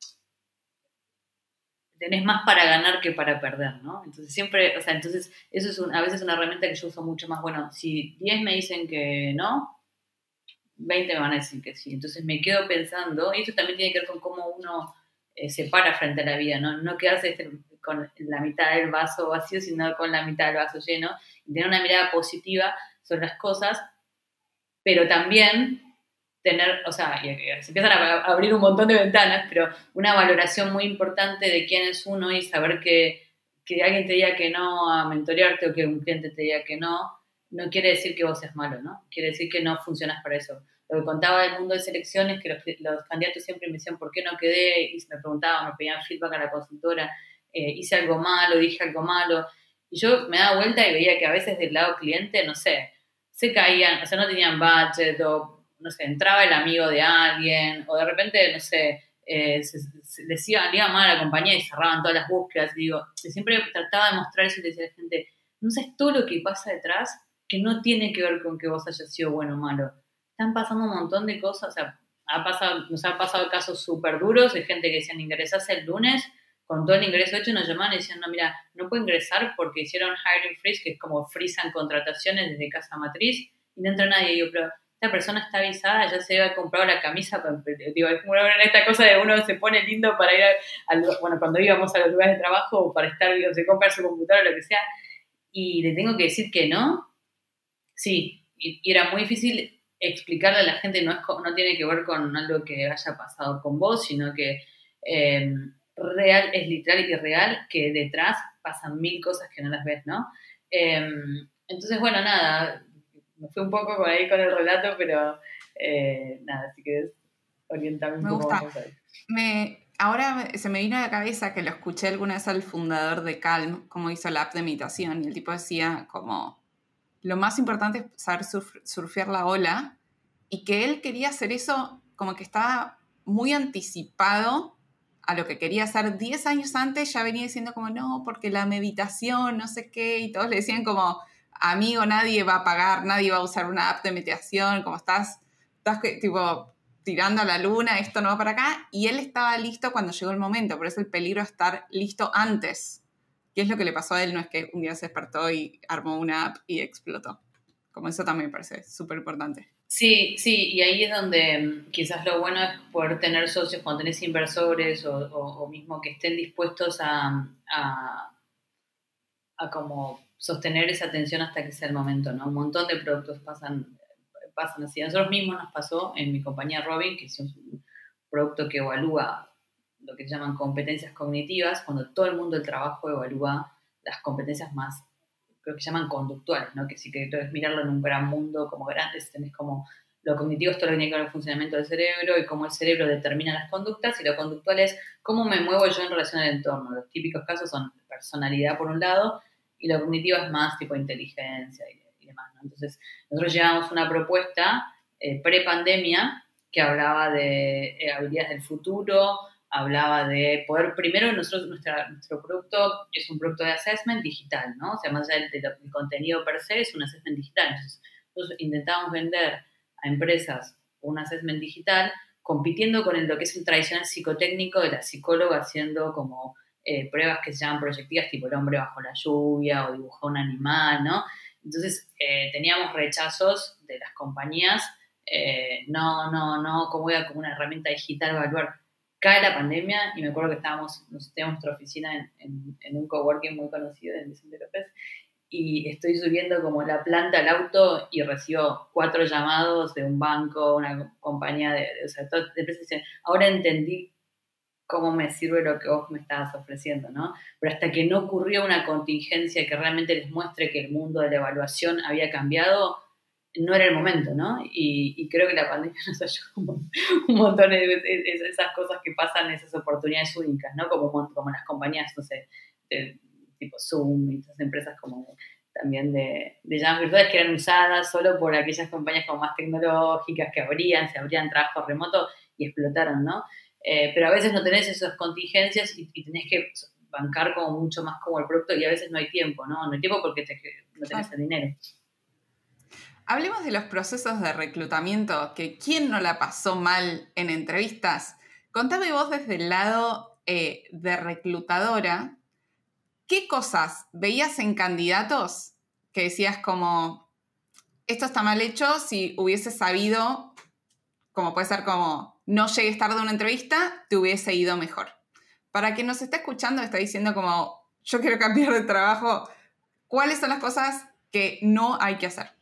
tenés más para ganar que para perder, ¿no? Entonces siempre, o sea, entonces eso es a veces una herramienta que yo uso mucho más. Bueno, si 10 me dicen que no, 20 me van a decir que sí. Entonces me quedo pensando, y esto también tiene que ver con cómo uno se para frente a la vida, ¿no? No quedarse con la mitad del vaso vacío, sino con la mitad del vaso lleno, y tener una mirada positiva sobre las cosas, pero también tener, o sea, se empiezan a abrir un montón de ventanas, pero una valoración muy importante de quién es uno y saber que alguien te diga que no a mentorearte o que un cliente te diga que no quiere decir que vos seas malo, ¿no? Quiere decir que no funcionas para eso. Lo que contaba del mundo de selecciones, que los candidatos siempre me decían por qué no quedé, y me preguntaban, me pedían feedback a la consultora, hice algo malo, dije algo malo, y yo me daba vuelta y veía que a veces del lado cliente, no sé, se caían, o sea, no tenían budget, o no sé, entraba el amigo de alguien, o de repente, no sé, les iba mal a la compañía y cerraban todas las búsquedas. Digo, siempre trataba de mostrar eso y le decía a la gente, no sabes todo lo que pasa detrás que no tiene que ver con que vos hayas sido bueno o malo. Están pasando un montón de cosas, o sea, nos han pasado casos súper duros de gente que decían ingresase el lunes, con todo el ingreso hecho nos llamaban y decían, no, mira, no puedo ingresar porque hicieron hiring freeze, que es como frisan contrataciones desde casa matriz, y no entra nadie. Y yo, pero esta persona está avisada, ya se había comprado la camisa, digo, es como esta cosa de uno se pone lindo para ir bueno, cuando íbamos a los lugares de trabajo o para estar, se compra su computadora o lo que sea, y le tengo que decir que no. Sí, y era muy difícil explicarle a la gente, no tiene que ver con algo que haya pasado con vos, sino que real, es literal y real, que detrás pasan mil cosas que no las ves, ¿no? Entonces, bueno, nada, me fui un poco con ahí con el relato, pero nada, si querés orientarme un Me poco gusta. más ahí. Ahora se me vino a la cabeza que lo escuché alguna vez al fundador de Calm, como hizo la app de meditación, y el tipo decía como, lo más importante es saber surfear la ola, y que él quería hacer eso como que estaba muy anticipado a lo que quería hacer 10 años antes, ya venía diciendo como, no, porque la meditación, no sé qué, y todos le decían como, amigo, nadie va a pagar, nadie va a usar una app de meditación, como estás tipo tirando a la luna, esto no va para acá, y él estaba listo cuando llegó el momento, por eso el peligro es estar listo antes. ¿Qué es lo que le pasó a él? No es que un día se despertó y armó una app y explotó. Como eso también me parece súper importante. Sí, sí, y ahí es donde quizás lo bueno es poder tener socios cuando tenés inversores o mismo que estén dispuestos a como sostener esa atención hasta que sea el momento, ¿no? Un montón de productos pasan así. A nosotros mismos nos pasó en mi compañía Robin, que hicimos un producto que evalúa lo que llaman competencias cognitivas, cuando todo el mundo del trabajo evalúa las competencias más, creo que llaman conductuales, ¿no? Que si querés mirarlo en un gran mundo como grandes, tenés como lo cognitivo es todo lo que tiene que ver con el funcionamiento del cerebro y cómo el cerebro determina las conductas, y lo conductual es cómo me muevo yo en relación al entorno. Los típicos casos son personalidad por un lado, y lo cognitivo es más tipo inteligencia y demás, ¿no? Entonces, nosotros llevamos una propuesta pre-pandemia que hablaba de habilidades del futuro, hablaba de poder, primero nuestro producto es un producto de assessment digital, ¿no? O sea, más allá del contenido per se, es un assessment digital. Entonces, nosotros intentamos vender a empresas un assessment digital compitiendo con lo que es el tradicional psicotécnico de la psicóloga haciendo como pruebas que se llaman proyectivas, tipo el hombre bajo la lluvia o dibujar un animal, ¿no? Entonces teníamos rechazos de las compañías, no, ¿cómo voy a como una herramienta digital evaluar? Cae la pandemia y me acuerdo que teníamos nuestra oficina en un coworking muy conocido en Vicente López, y estoy subiendo como la planta al auto y recibo 4 llamados de un banco, una compañía o sea, de empresas. Ahora entendí cómo me sirve lo que vos me estabas ofreciendo, ¿no? Pero hasta que no ocurrió una contingencia que realmente les muestre que el mundo de la evaluación había cambiado, no era el momento, ¿no? Y creo que la pandemia nos ayudó un montón de esas cosas que pasan, esas oportunidades únicas, ¿no? Como las compañías, no sé, tipo Zoom y esas empresas como también de llamadas virtuales que eran usadas solo por aquellas compañías como más tecnológicas que se abrían trabajo remoto y explotaron, ¿no? Pero a veces no tenés esas contingencias y tenés que bancar como mucho más como el producto, y a veces no hay tiempo, ¿no? No hay tiempo porque no tenés el dinero. Hablemos de los procesos de reclutamiento, que quién no la pasó mal en entrevistas. Contame vos desde el lado de reclutadora, ¿qué cosas veías en candidatos que decías como, esto está mal hecho, si hubiese sabido, como puede ser como, no llegues tarde a una entrevista, te hubiese ido mejor? Para quien nos está escuchando, está diciendo como, yo quiero cambiar de trabajo, ¿cuáles son las cosas que no hay que hacer?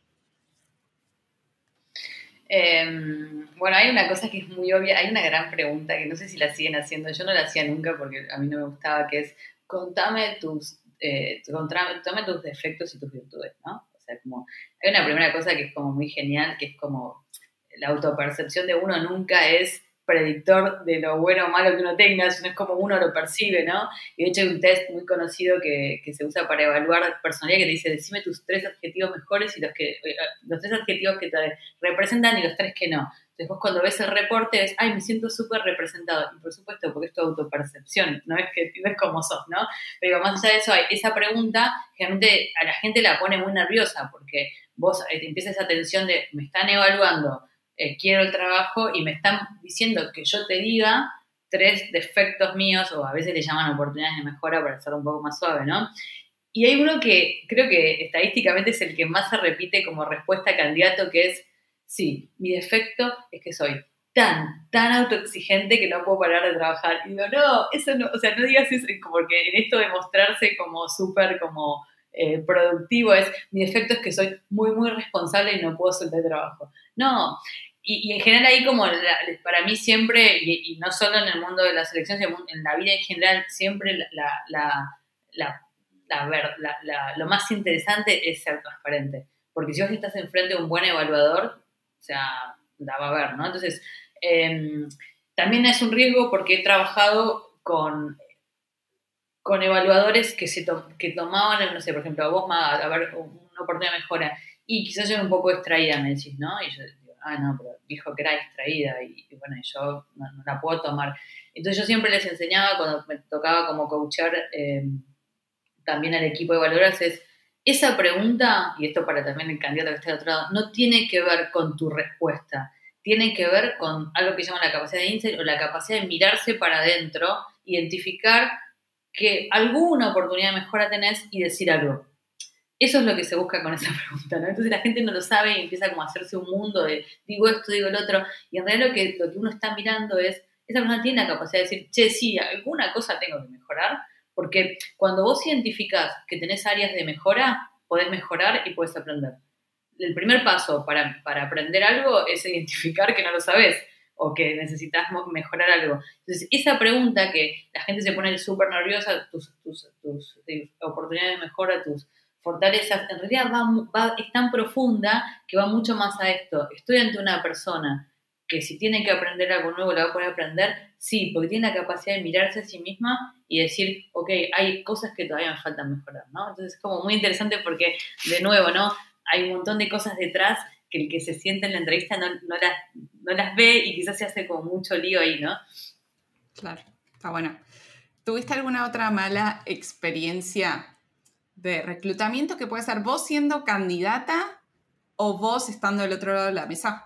Bueno, hay una cosa que es muy obvia, hay una gran pregunta que no sé si la siguen haciendo, yo no la hacía nunca porque a mí no me gustaba, que es, contame tus defectos y tus virtudes, ¿no? O sea, como, hay una primera cosa que es como muy genial, que es como la autopercepción de uno nunca es predictor de lo bueno o malo que uno tenga, sino es como uno lo percibe, ¿no? Y de hecho hay un test muy conocido que se usa para evaluar personalidad que te dice, decime tus 3 adjetivos mejores y los 3 adjetivos que te representan y los 3 que no. Entonces vos cuando ves el reporte ves, ay, me siento súper representado. Y por supuesto, porque es tu autopercepción, no es que no es como sos, ¿no? Pero más allá de eso, hay esa pregunta generalmente a la gente la pone muy nerviosa porque vos te empieza esa tensión de, me están evaluando, quiero el trabajo y me están diciendo que yo te diga 3 defectos míos, o a veces le llaman oportunidades de mejora para ser un poco más suave, ¿no? Y hay uno que creo que estadísticamente es el que más se repite como respuesta a candidato, que es, sí, mi defecto es que soy tan autoexigente que no puedo parar de trabajar. Y digo, no, eso no, o sea, no digas eso, porque en esto de mostrarse como súper como productivo mi defecto es que soy muy responsable y no puedo soltar el trabajo. No, y en general ahí como para mí siempre, y no solo en el mundo de la selección, sino en la vida en general, siempre lo más interesante es ser transparente. Porque si vos estás enfrente de un buen evaluador, o sea, la va a ver, ¿no? Entonces, también es un riesgo porque he trabajado con evaluadores que tomaban, no sé, por ejemplo, a vos, a ver, una oportunidad de mejora, y quizás yo era un poco distraída, me decís, ¿no? Y yo digo, no, pero dijo que era distraída, y bueno, yo no la puedo tomar. Entonces yo siempre les enseñaba, cuando me tocaba como coachar también al equipo de evaluadores, es esa pregunta, y esto para también el candidato que está de otro lado, no tiene que ver con tu respuesta, tiene que ver con algo que se llama la capacidad de insight o la capacidad de mirarse para adentro, identificar que alguna oportunidad de mejora tenés y decir algo. Eso es lo que se busca con esa pregunta, ¿no? Entonces la gente no lo sabe y empieza como a hacerse un mundo de digo esto, digo el otro, y en realidad lo que uno está mirando es, esa persona tiene la capacidad de decir, che, sí, alguna cosa tengo que mejorar, porque cuando vos identificás que tenés áreas de mejora, podés mejorar y podés aprender. El primer paso para aprender algo es identificar que no lo sabés o que necesitas mejorar algo. Entonces, esa pregunta que la gente se pone súper nerviosa, tus oportunidades de mejora, tus fortalezas, en realidad es tan profunda que va mucho más a esto. Estoy ante una persona que si tiene que aprender algo nuevo, ¿la va a poder aprender? Sí, porque tiene la capacidad de mirarse a sí misma y decir, ok, hay cosas que todavía me faltan mejorar, ¿no? Entonces es como muy interesante porque, de nuevo, ¿no? Hay un montón de cosas detrás que el que se siente en la entrevista no las ve y quizás se hace como mucho lío ahí, ¿no? Claro, está bueno. ¿Tuviste alguna otra mala experiencia de reclutamiento que puede ser vos siendo candidata o vos estando del otro lado de la mesa?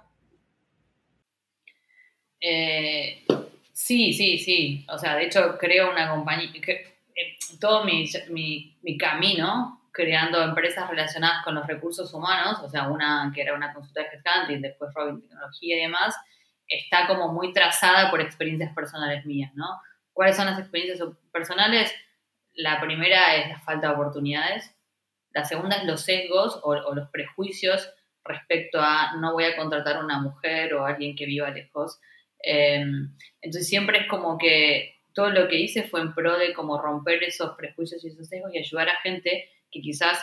Sí. O sea, de hecho, creo una compañía. Todo mi camino creando empresas relacionadas con los recursos humanos, o sea, una que era una consultora de headhunting, después Robin Tecnología y demás, está como muy trazada por experiencias personales mías, ¿no? ¿Cuáles son las experiencias personales? La primera es la falta de oportunidades. La segunda es los sesgos o los prejuicios respecto a no voy a contratar a una mujer o a alguien que viva lejos. Entonces siempre es como que todo lo que hice fue en pro de como romper esos prejuicios y esos sesgos y ayudar a gente que quizás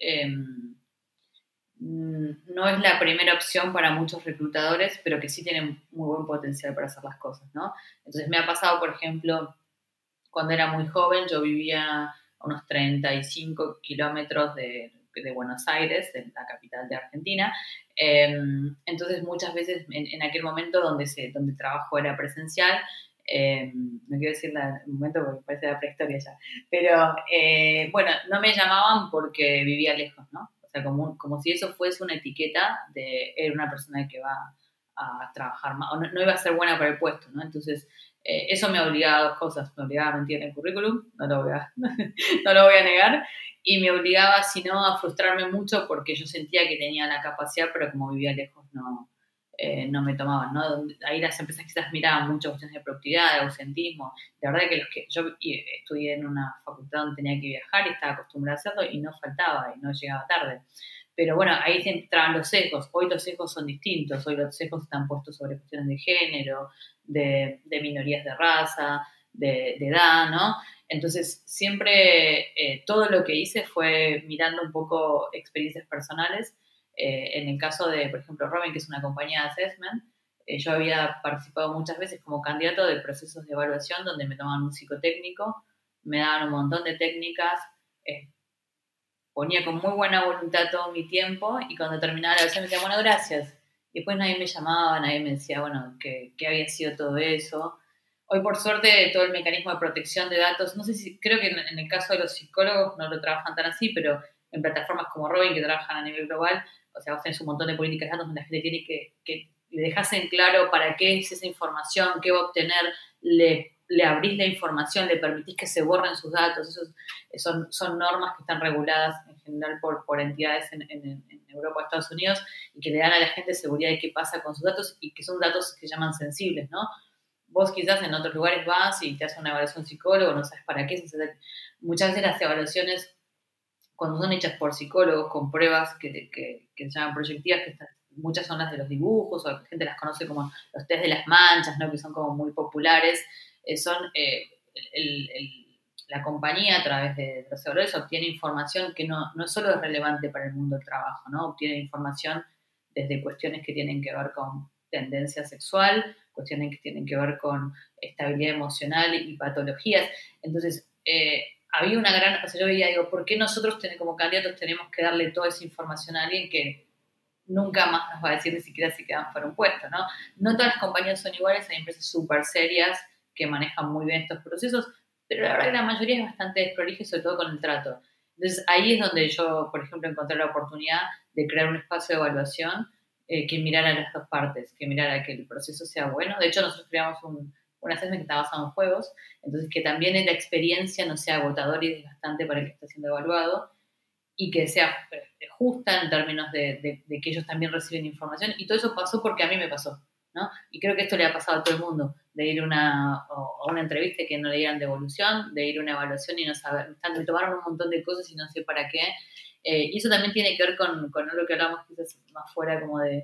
no es la primera opción para muchos reclutadores, pero que sí tienen muy buen potencial para hacer las cosas, ¿no? Entonces me ha pasado, por ejemplo, cuando era muy joven, yo vivía a unos 35 kilómetros de Buenos Aires, de la capital de Argentina. Entonces, muchas veces en aquel momento donde el trabajo era presencial, no quiero decir el momento porque parece la prehistoria ya, pero bueno, no me llamaban porque vivía lejos, ¿no? O sea, como si eso fuese una etiqueta de era una persona que va a trabajar más, o no iba a ser buena para el puesto, ¿no? Entonces, eso me obligaba a dos cosas. Me obligaba a mentir en el currículum, no lo voy a negar, y me obligaba, si no, a frustrarme mucho porque yo sentía que tenía la capacidad, pero como vivía lejos no me tomaban, ¿no? Ahí las empresas quizás miraban mucho cuestiones de productividad, de ausentismo. La verdad que yo estudié en una facultad donde tenía que viajar y estaba acostumbrada a hacerlo y no faltaba y no llegaba tarde. Pero bueno, ahí se entraban los sesgos. Hoy los sesgos son distintos. Hoy los sesgos están puestos sobre cuestiones de género, de minorías de raza, de edad, ¿no? Entonces, siempre todo lo que hice fue mirando un poco experiencias personales. En el caso de, por ejemplo, Robin, que es una compañía de assessment, yo había participado muchas veces como candidato de procesos de evaluación donde me tomaban un psicotécnico, me daban un montón de técnicas, ponía con muy buena voluntad todo mi tiempo y cuando terminaba la versión me decía, bueno, gracias. Y después nadie me llamaba, nadie me decía, bueno, qué había sido todo eso. Hoy, por suerte, todo el mecanismo de protección de datos, no sé si, creo que en el caso de los psicólogos no lo trabajan tan así, pero en plataformas como Robin, que trabajan a nivel global, o sea, vos tenés un montón de políticas de datos donde la gente tiene que le dejás en claro para qué es esa información, qué va a obtener, le abrís la información, le permitís que se borren sus datos, son normas que están reguladas en general por entidades en Europa o Estados Unidos y que le dan a la gente seguridad de qué pasa con sus datos y que son datos que llaman sensibles, ¿no? Vos quizás en otros lugares vas y te hace una evaluación psicólogo, no sabes para qué. Muchas veces las evaluaciones, cuando son hechas por psicólogos con pruebas que se llaman proyectivas, que muchas son las de los dibujos, o la gente las conoce como los test de las manchas, ¿no? Que son como muy populares. La compañía a través de los evaluadores obtiene información que no solo es relevante para el mundo del trabajo, ¿no? Obtiene información desde cuestiones que tienen que ver con tendencia sexual, cuestiones que tienen que ver con estabilidad emocional y patologías. Entonces, había una gran... O sea, yo veía, digo, ¿por qué nosotros como candidatos tenemos que darle toda esa información a alguien que nunca más nos va a decir ni siquiera si quedan para un puesto, ¿no? No todas las compañías son iguales, hay empresas súper serias que manejan muy bien estos procesos, pero la verdad que la mayoría es bastante desprolija, sobre todo con el trato. Entonces, ahí es donde yo, por ejemplo, encontré la oportunidad de crear un espacio de evaluación que mirara a las dos partes, que mirara que el proceso sea bueno. De hecho, nosotros creamos un assessment que está basado en juegos, entonces que también la experiencia no sea agotadora y desgastante para el que está siendo evaluado, y que sea justa en términos de que ellos también reciben información. Y todo eso pasó porque a mí me pasó, ¿no? Y creo que esto le ha pasado a todo el mundo, de ir a una entrevista y que no le dieran devolución, de ir a una evaluación y no saber, me tomaron un montón de cosas y no sé para qué. Y eso también tiene que ver con lo que hablamos quizás más fuera como de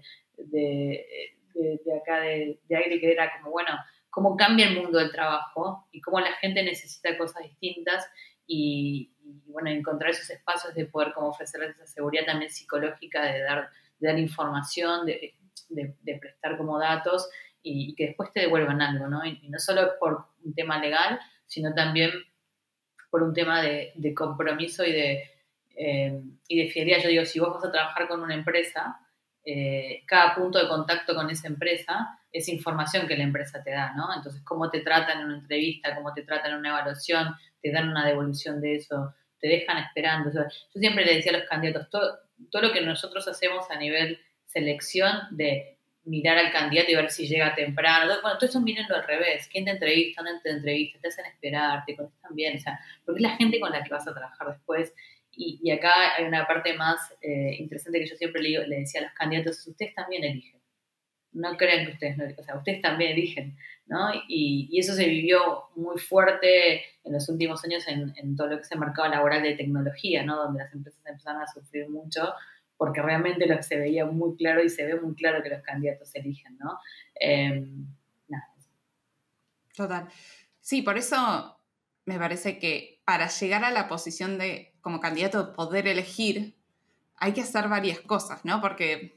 acá de aire, que era como, bueno, cómo cambia el mundo del trabajo y cómo la gente necesita cosas distintas y bueno, encontrar esos espacios de poder como ofrecerles esa seguridad también psicológica de dar información, de prestar como datos y que después te devuelvan algo, ¿no? Y no solo por un tema legal, sino también por un tema de compromiso y de fidelidad. Yo digo, si vos vas a trabajar con una empresa, cada punto de contacto con esa empresa es información que la empresa te da, ¿no? Entonces, cómo te tratan en una entrevista, cómo te tratan en una evaluación, te dan una devolución de eso, te dejan esperando. O sea, yo siempre le decía a los candidatos, todo lo que nosotros hacemos a nivel selección de mirar al candidato y ver si llega temprano, bueno, todo eso mírenlo al revés. ¿Quién te entrevista? ¿Dónde te entrevista? ¿Te hacen esperar? ¿Te contestan bien? O sea, porque es la gente con la que vas a trabajar después. Y acá hay una parte más interesante que yo siempre le decía a los candidatos, ustedes también eligen. No crean que ustedes no eligen, o sea, ustedes también eligen, ¿no? Y eso se vivió muy fuerte en los últimos años en todo lo que es el mercado laboral de tecnología, ¿no? Donde las empresas empezaron a sufrir mucho porque realmente lo que se veía muy claro y se ve muy claro que los candidatos eligen, ¿no? Nada. Total. Sí, por eso me parece que para llegar a la posición de, como candidato, poder elegir, hay que hacer varias cosas, ¿no? Porque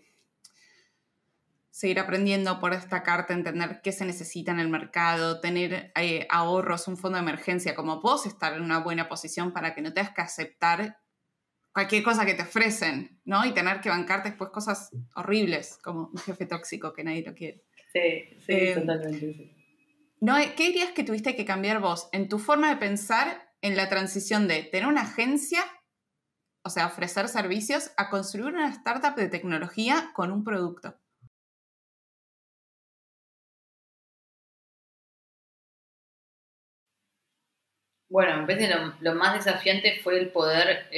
seguir aprendiendo por destacarte, entender qué se necesita en el mercado, tener ahorros, un fondo de emergencia, como vos estar en una buena posición para que no tengas que aceptar cualquier cosa que te ofrecen, ¿no? Y tener que bancarte después cosas horribles, como un jefe tóxico que nadie lo quiere. Sí, totalmente, sí. ¿No? ¿Qué dirías que tuviste que cambiar vos en tu forma de pensar en la transición de tener una agencia, o sea, ofrecer servicios, a construir una startup de tecnología con un producto? Bueno, en vez de lo más desafiante fue el poder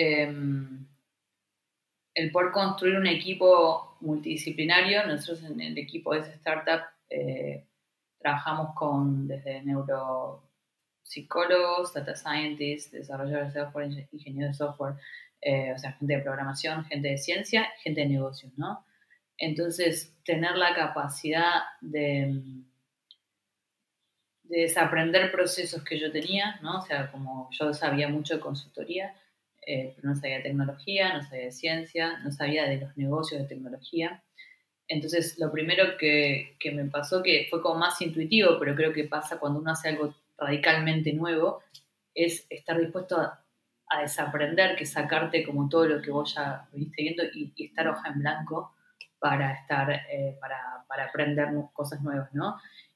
construir un equipo multidisciplinario. Nosotros en el equipo de esa startup trabajamos desde neuropsicólogos, data scientists, desarrolladores de software, ingenieros de software, o sea, gente de programación, gente de ciencia, gente de negocios, ¿no? Entonces, tener la capacidad de desaprender procesos que yo tenía, ¿no? O sea, como yo sabía mucho de consultoría, pero no sabía de tecnología, no sabía de ciencia, no sabía de los negocios de tecnología. Entonces, lo primero que me pasó, que fue como más intuitivo, pero creo que pasa cuando uno hace algo radicalmente nuevo, es estar dispuesto a desaprender, que sacarte como todo lo que vos ya viniste viendo y estar hoja en blanco para para aprender cosas nuevas, ¿no?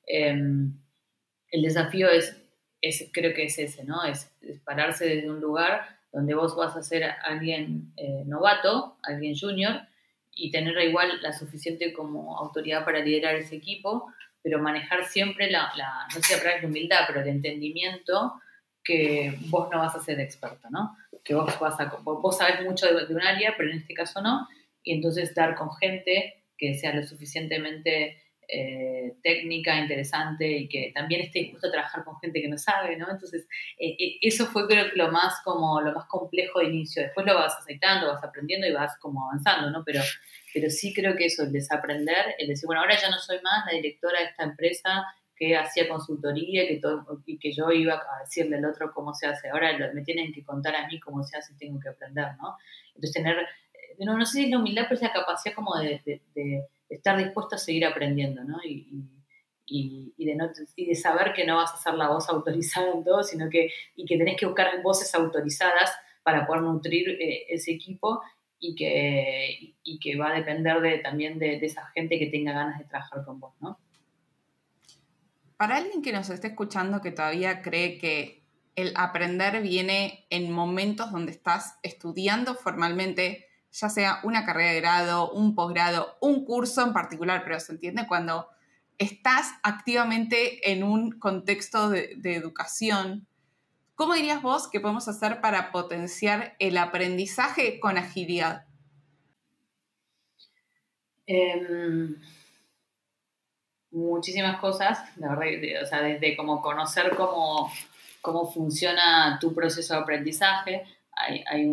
El desafío creo que es ese, ¿no? Es pararse desde un lugar donde vos vas a ser alguien novato, alguien junior, y tener igual la suficiente como autoridad para liderar ese equipo, pero manejar siempre no sé si la humildad, pero el entendimiento que vos no vas a ser experto, ¿no? Que vos sabés mucho de un área, pero en este caso no, y entonces dar con gente que sea lo suficientemente técnica, interesante y que también esté dispuesto a trabajar con gente que no sabe, ¿no? Entonces, eso fue creo que lo más complejo de inicio. Después lo vas aceitando, vas aprendiendo y vas como avanzando, ¿no? Pero sí creo que eso, el desaprender, el decir, bueno, ahora ya no soy más la directora de esta empresa que hacía consultoría y que yo iba a decirle al otro cómo se hace. Ahora me tienen que contar a mí cómo se hace y tengo que aprender, ¿no? Entonces tener, no sé si es la humildad, pero es la capacidad como de estar dispuesto a seguir aprendiendo, ¿no? Y de saber que no vas a ser la voz autorizada en todo, sino que tenés que buscar voces autorizadas para poder nutrir ese equipo y que va a depender también de esa gente que tenga ganas de trabajar con vos, ¿no? Para alguien que nos esté escuchando que todavía cree que el aprender viene en momentos donde estás estudiando formalmente, ya sea una carrera de grado, un posgrado, un curso en particular, pero se entiende cuando estás activamente en un contexto de educación, ¿cómo dirías vos que podemos hacer para potenciar el aprendizaje con agilidad? Muchísimas cosas, la verdad, o sea, desde como conocer cómo funciona tu proceso de aprendizaje. Hay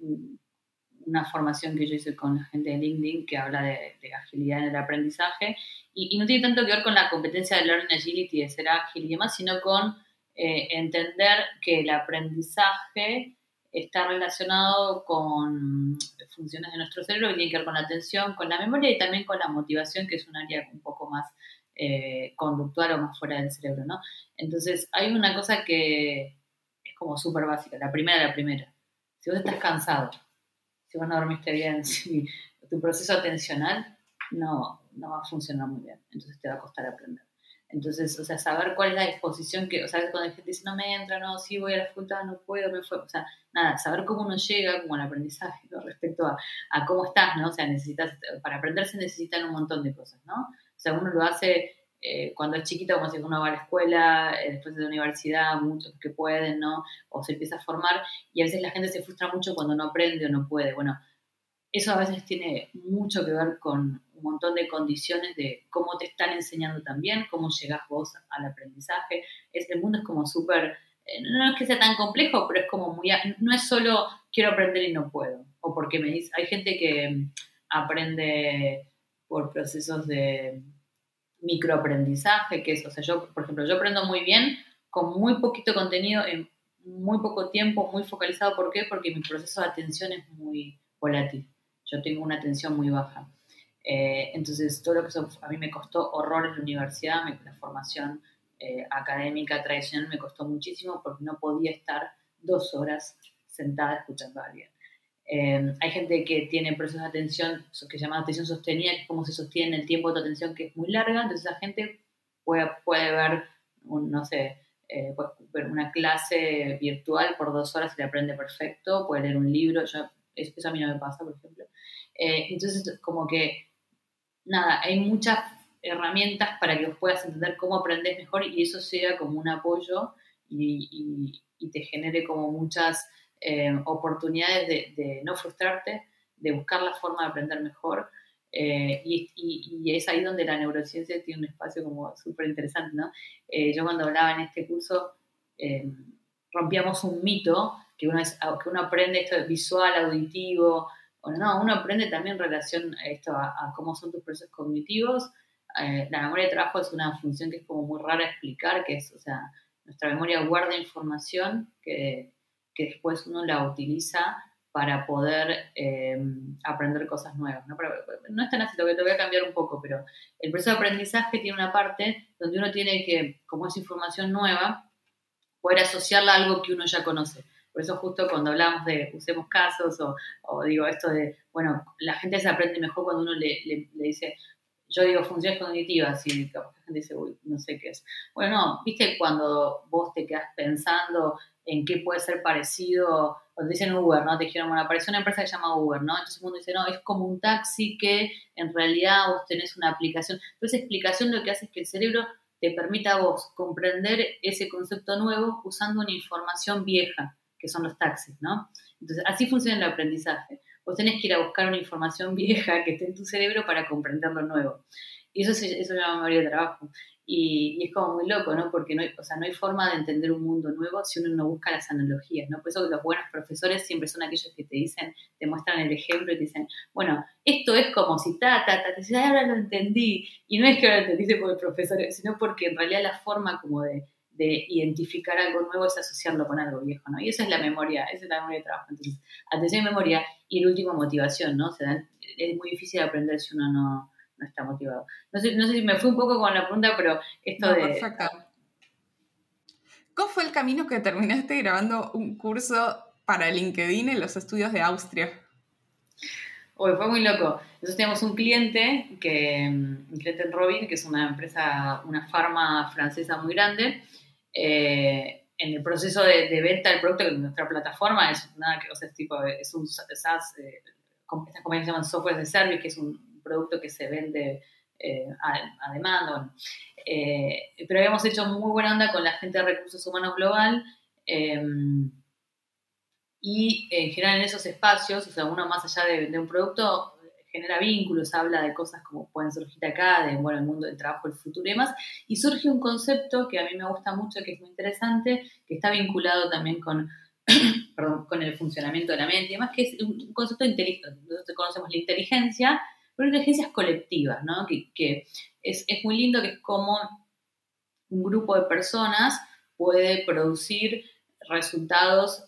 una formación que yo hice con la gente de LinkedIn que habla de agilidad en el aprendizaje y no tiene tanto que ver con la competencia de Learning Agility, de ser ágil y demás, sino con entender que el aprendizaje está relacionado con funciones de nuestro cerebro que tienen que ver con la atención, con la memoria y también con la motivación, que es un área un poco más conductual o más fuera del cerebro, ¿no? Entonces, hay una cosa que es como súper básica, la primera. Si vos estás cansado, si vos no dormiste bien, si tu proceso atencional no va a funcionar muy bien, entonces te va a costar aprender. Entonces, o sea, saber cuál es la disposición o sea, cuando la gente dice, no me entra, no, sí voy a la facultad, no puedo, me fue, o sea, nada, saber cómo uno llega como al aprendizaje, ¿no? Respecto a cómo estás, ¿no? O sea, para aprender se necesitan un montón de cosas, ¿no? O sea, uno lo hace cuando es chiquito, como si uno va a la escuela, después de la universidad, muchos que pueden, ¿no? O se empieza a formar, y a veces la gente se frustra mucho cuando no aprende o no puede. Bueno, eso a veces tiene mucho que ver con un montón de condiciones de cómo te están enseñando también, cómo llegás vos al aprendizaje. El mundo es como súper, no es que sea tan complejo, pero es como no es solo quiero aprender y no puedo. O porque me dice, hay gente que aprende por procesos de microaprendizaje, que es, o sea, yo, por ejemplo, yo aprendo muy bien con muy poquito contenido en muy poco tiempo, muy focalizado. ¿Por qué? Porque mi proceso de atención es muy volátil. Yo tengo una atención muy baja. Entonces, todo lo que a mí me costó horror en la universidad, la formación académica tradicional me costó muchísimo porque no podía estar 2 horas sentada escuchando a alguien. Hay gente que tiene procesos de atención que se llama atención sostenida, que es como se sostiene el tiempo de tu atención, que es muy larga, entonces la gente puede ver, no sé, puede ver una clase virtual por 2 horas y le aprende perfecto, puede leer un libro, eso a mí no me pasa, por ejemplo. Entonces, como que, nada, hay muchas herramientas para que vos puedas entender cómo aprendés mejor y eso sea como un apoyo y te genere como muchas oportunidades de no frustrarte, de buscar la forma de aprender mejor. Y es ahí donde la neurociencia tiene un espacio como súper interesante, ¿no? Yo cuando hablaba en este curso rompíamos un mito que uno aprende esto de visual, auditivo, o no, uno aprende también en relación a cómo son tus procesos cognitivos. La memoria de trabajo es una función que es como muy rara de explicar, que es, o sea, nuestra memoria guarda información que después uno la utiliza para poder aprender cosas nuevas, ¿no? Pero no es tan así, lo voy a cambiar un poco, pero el proceso de aprendizaje tiene una parte donde uno tiene que, como es información nueva, poder asociarla a algo que uno ya conoce. Por eso justo cuando hablamos de usemos casos o digo esto de, bueno, la gente se aprende mejor cuando uno le dice, yo digo funciones cognitivas y la gente dice, uy, no sé qué es. Bueno, no, viste cuando vos te quedás pensando en qué puede ser parecido, cuando dicen Uber, ¿no? Te dijeron, bueno, apareció una empresa que se llama Uber, ¿no? Entonces el mundo dice, no, es como un taxi que en realidad vos tenés una aplicación. Entonces explicación lo que hace es que el cerebro te permita a vos comprender ese concepto nuevo usando una información vieja, que son los taxis, ¿no? Entonces, así funciona el aprendizaje. vos tenés que ir a buscar una información vieja que esté en tu cerebro para comprender lo nuevo. Y eso es una memoria de trabajo. Y es como muy loco, ¿no? Porque no hay forma de entender un mundo nuevo si uno no busca las analogías, ¿no? Por eso los buenos profesores siempre son aquellos que te dicen, te muestran el ejemplo y te dicen, bueno, esto es como si te dices, ahora lo entendí. Y no es que ahora lo entendiste por el profesor, sino porque en realidad la forma como de identificar algo nuevo es asociarlo con algo viejo, ¿no? Y esa es la memoria de trabajo. Entonces, atención y memoria, y el último, motivación, ¿no? Es muy difícil aprender si uno no está motivado. No sé si me fui un poco con la pregunta, pero esto no, perfecto. ¿Cómo fue el camino que terminaste grabando un curso para LinkedIn en los estudios de Austria? Fue muy loco. Nosotros teníamos un cliente, un cliente en Robin, que es una empresa, una farma francesa muy grande. En el proceso de venta del producto, que nuestra plataforma es nada que, o sea, es un SaaS, estas compañías se llaman software as a service, que es un producto que se vende a demanda. Bueno. Pero habíamos hecho muy buena onda con la gente de recursos humanos global. Y en general en esos espacios, o sea, uno más allá de un producto, genera vínculos, habla de cosas como pueden surgir acá, de bueno, el mundo del trabajo, el futuro y demás, y surge un concepto que a mí me gusta mucho, que es muy interesante, que está vinculado también con, con el funcionamiento de la mente y demás, que es un concepto inteligente. Nosotros conocemos la inteligencia, pero inteligencias colectivas, ¿no? Que es muy lindo, que es como un grupo de personas puede producir resultados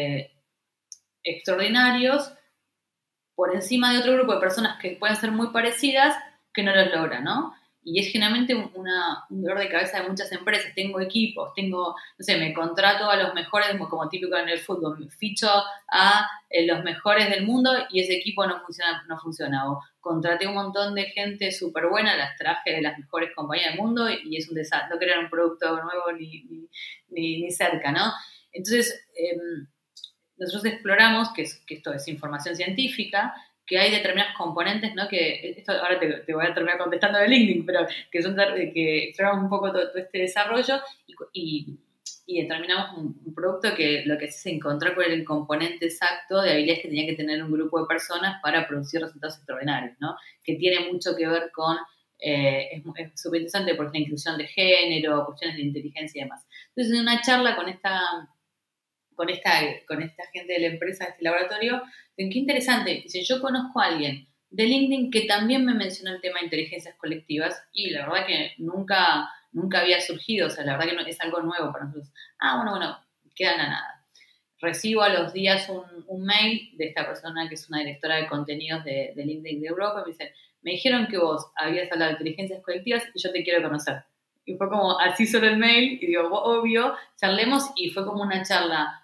extraordinarios por encima de otro grupo de personas que pueden ser muy parecidas que no los logran, ¿no? Y es generalmente un dolor de cabeza de muchas empresas. Tengo equipos, no sé, me contrato a los mejores, como típico en el fútbol, me ficho a los mejores del mundo y ese equipo no funciona. O contraté un montón de gente súper buena, las traje de las mejores compañías del mundo y es un desastre. No crean un producto nuevo ni cerca, ¿no? Entonces, nosotros exploramos, que esto es información científica, que hay determinados componentes, ¿no? Que esto ahora te voy a terminar contestando de LinkedIn, pero que exploramos un poco todo este desarrollo y determinamos un producto que lo que se encontró con el componente exacto de habilidades que tenía que tener un grupo de personas para producir resultados extraordinarios, ¿no? Que tiene mucho que ver con, es súper interesante porque la inclusión de género, cuestiones de inteligencia y demás. Entonces, en una charla con esta gente de la empresa, de este laboratorio, qué interesante. Dice, yo conozco a alguien de LinkedIn que también me mencionó el tema de inteligencias colectivas y la verdad que nunca había surgido, o sea, la verdad que es algo nuevo para nosotros. Bueno, queda en la nada. Recibo a los días un mail de esta persona que es una directora de contenidos de LinkedIn de Europa y me dice, me dijeron que vos habías hablado de inteligencias colectivas y yo te quiero conocer. Y fue como así solo el mail y digo, obvio, charlemos y fue como una charla.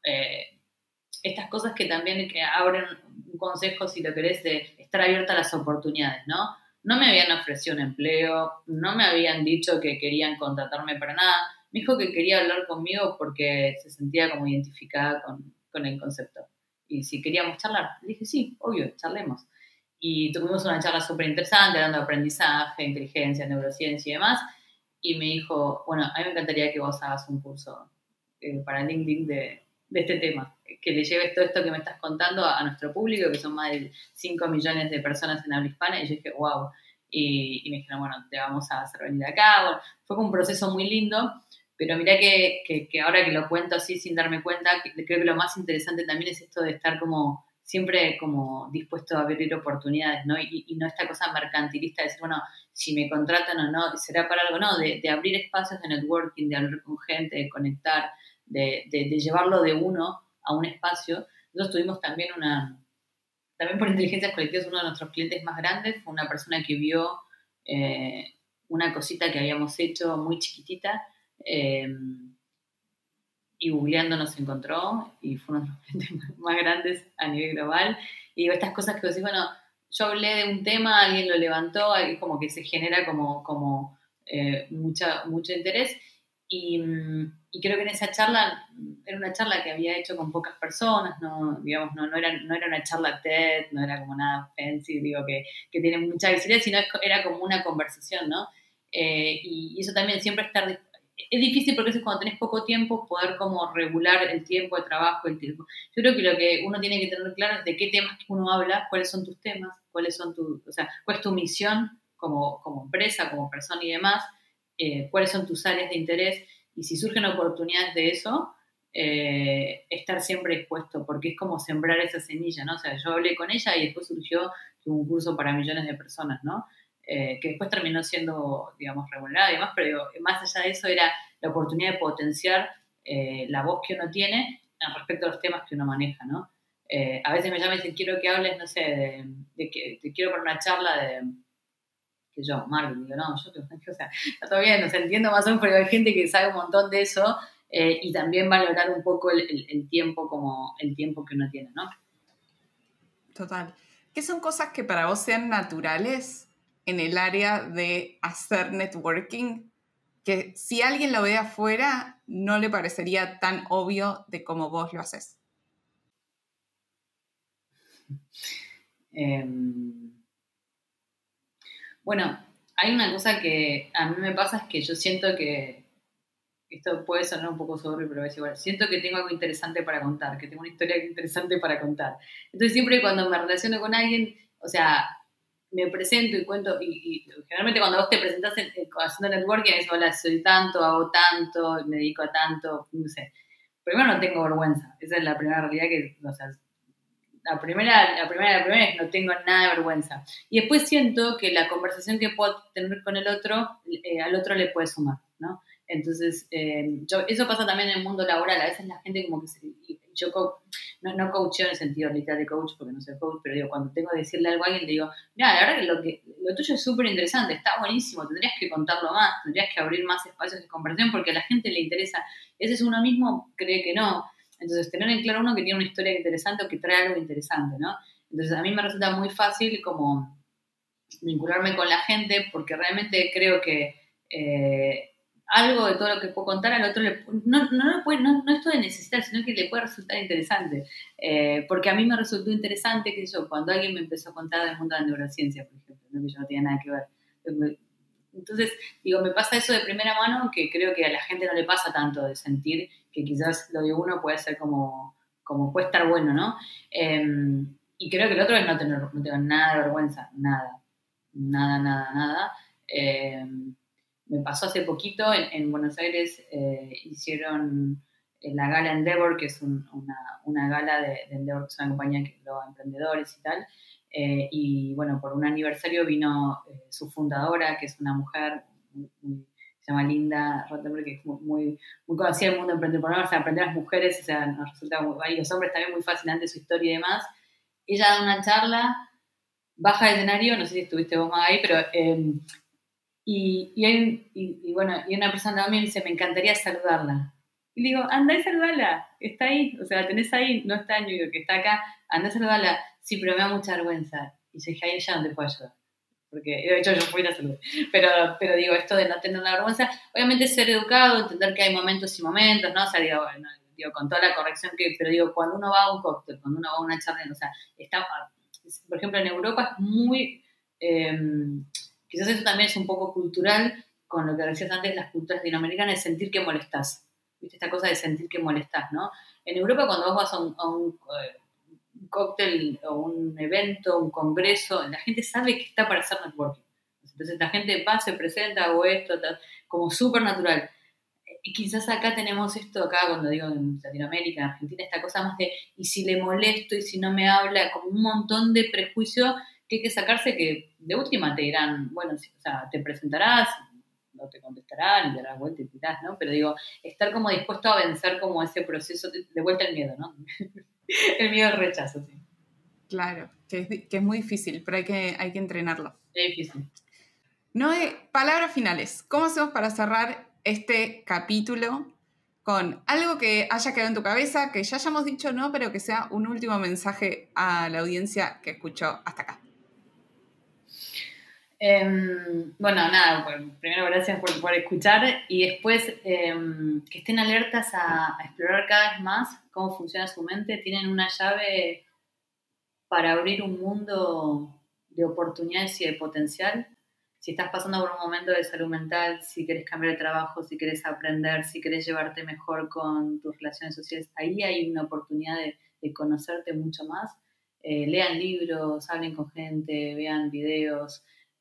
Estas cosas que también que abren un consejo, si lo querés, de estar abierta a las oportunidades, ¿no? No me habían ofrecido un empleo, no me habían dicho que querían contratarme para nada. Me dijo que quería hablar conmigo porque se sentía como identificada con el concepto. Y si queríamos charlar, le dije, sí, obvio, charlemos. Y tuvimos una charla súper interesante, hablando de aprendizaje, inteligencia, neurociencia y demás. Y me dijo, bueno, a mí me encantaría que vos hagas un curso para LinkedIn de este tema, que le lleves todo esto que me estás contando a nuestro público, que son más de 5 millones de personas en habla hispana, y yo dije, wow, y me dijeron, bueno, te vamos a hacer venir acá. Bueno, fue un proceso muy lindo, pero mirá que ahora que lo cuento así sin darme cuenta, creo que lo más interesante también es esto de estar como siempre como dispuesto a abrir oportunidades, ¿no? Y no esta cosa mercantilista de decir, bueno, si me contratan o no, será para algo, no, de abrir espacios de networking, de hablar con gente, de conectar, de llevarlo de uno a un espacio. Nosotros tuvimos también también por inteligencias colectivas, uno de nuestros clientes más grandes fue una persona que vio una cosita que habíamos hecho muy chiquitita y googleando nos encontró y fue uno de los clientes más grandes a nivel global. Y digo, estas cosas que vos decís, bueno, yo hablé de un tema, alguien lo levantó, y como que se genera como mucho interés. Y creo que en esa charla, era una charla que había hecho con pocas personas, no, digamos, no era una charla TED, no era como nada fancy, digo, que tiene mucha visibilidad, sino era como una conversación, ¿no? Y eso también, siempre estar es difícil porque es cuando tenés poco tiempo poder como regular el tiempo de trabajo, el tiempo. Yo creo que lo que uno tiene que tener claro es de qué temas uno habla, cuáles son tus temas, cuáles son o sea, cuál es tu misión como empresa, como persona y demás, cuáles son tus áreas de interés y si surgen oportunidades de eso, estar siempre expuesto, porque es como sembrar esa semilla, ¿no? O sea, yo hablé con ella y después surgió un curso para millones de personas, ¿no? Que después terminó siendo, digamos, remunerada y demás, pero digo, más allá de eso era la oportunidad de potenciar la voz que uno tiene respecto a los temas que uno maneja, ¿no? A veces me llaman y dicen, quiero que hables, no sé, de que te quiero para una charla de, que yo, Marvel, digo, no, o sea, está todo bien, o sea, entiendo más o menos, pero hay gente que sabe un montón de eso y también valorar un poco el tiempo como el tiempo que uno tiene, ¿no? Total. ¿Qué son cosas que para vos sean naturales en el área de hacer networking? Que si alguien lo ve de afuera, no le parecería tan obvio de cómo vos lo haces. Bueno, hay una cosa que a mí me pasa, es que yo siento que, esto puede sonar un poco sobrio, pero es igual, siento que tengo algo interesante para contar, que tengo una historia interesante para contar. Entonces siempre cuando me relaciono con alguien, o sea, me presento y cuento, y generalmente cuando vos te presentás haciendo networking, es, hola, soy tanto, hago tanto, me dedico a tanto, no sé. Primero no tengo vergüenza, esa es la primera realidad que, o sea, la primera es no tengo nada de vergüenza. Y después siento que la conversación que puedo tener con el otro, al otro le puede sumar, ¿no? Entonces, eso pasa también en el mundo laboral. A veces la gente como que yo no coacheo en el sentido literal de coach, porque no soy coach, pero digo, cuando tengo que decirle algo a alguien, le digo, mira, la verdad que lo tuyo es súper interesante, está buenísimo, tendrías que contarlo más, tendrías que abrir más espacios de conversación porque a la gente le interesa. Ese es uno mismo, cree que no. Entonces, tener en claro uno que tiene una historia interesante o que trae algo interesante, ¿no? Entonces, a mí me resulta muy fácil como vincularme con la gente porque realmente creo que algo de todo lo que puedo contar al otro no es todo de necesitar, sino que le puede resultar interesante. Porque a mí me resultó interesante que cuando alguien me empezó a contar del mundo de la neurociencia, por ejemplo, ¿no? Que yo no tenía nada que ver. Entonces, digo, me pasa eso de primera mano que creo que a la gente no le pasa tanto de sentir que quizás lo de uno puede ser como puede estar bueno, ¿no? Y creo que el otro es no tengo nada de vergüenza, nada. Nada, nada, nada. Me pasó hace poquito, en Buenos Aires hicieron la gala Endeavor, que es una gala de Endeavor, que es una compañía que engloba emprendedores y tal. Y bueno, por un aniversario vino su fundadora, que es una mujer se llama Linda Rottenberg, que es muy conocida en el mundo emprendedor, o sea, aprender a las mujeres, o sea, nos resulta y los hombres también muy fascinante su historia y demás. Ella da una charla, baja del escenario, no sé si estuviste vos más ahí, pero bueno, y una persona también me dice, me encantaría saludarla. Y le digo, anda y saludala, está ahí, o sea, la tenés ahí, no está en New York, está acá, anda y saludarla. Sí, pero me da mucha vergüenza. Y yo dije, ahí ella no te puedo ayudar. Porque de hecho yo fui a la salud. Pero digo, esto de no tener la vergüenza, obviamente ser educado, entender que hay momentos y momentos, ¿no? O sea, digo, con toda la corrección pero digo, cuando uno va a un cóctel, cuando uno va a una charla, o sea, por ejemplo, en Europa es muy, quizás eso también es un poco cultural, con lo que decías antes, las culturas latinoamericanas, de sentir que molestás. ¿Viste? Esta cosa de sentir que molestás, ¿no? En Europa, cuando vos vas a un cóctel o un evento, un congreso, la gente sabe que está para hacer networking. Entonces la gente va, se presenta, hago esto, tal, como súper natural. Y quizás acá tenemos esto, acá cuando digo en Latinoamérica, en Argentina, esta cosa más de, y si le molesto, y si no me habla, como un montón de prejuicio que hay que sacarse, que de última te dirán, bueno, o sea, te presentarás, no te contestarán, y te darás vuelta y tirás, ¿no? Pero digo, estar como dispuesto a vencer como ese proceso, de vuelta el miedo, ¿no? El miedo al rechazo, sí. Claro, que es muy difícil, pero hay que entrenarlo. Es difícil. Noé, palabras finales. ¿Cómo hacemos para cerrar este capítulo con algo que haya quedado en tu cabeza, que ya hayamos dicho no, pero que sea un último mensaje a la audiencia que escuchó hasta acá? Bueno, nada, primero gracias por escuchar y después que estén alertas a explorar cada vez más cómo funciona su mente. Tienen una llave para abrir un mundo de oportunidades y de potencial. si estás pasando por un momento de salud mental, si querés cambiar de trabajo, si querés aprender, si querés llevarte mejor con tus relaciones sociales, ahí hay una oportunidad de conocerte mucho más. Lean libros, hablen con gente, vean videos.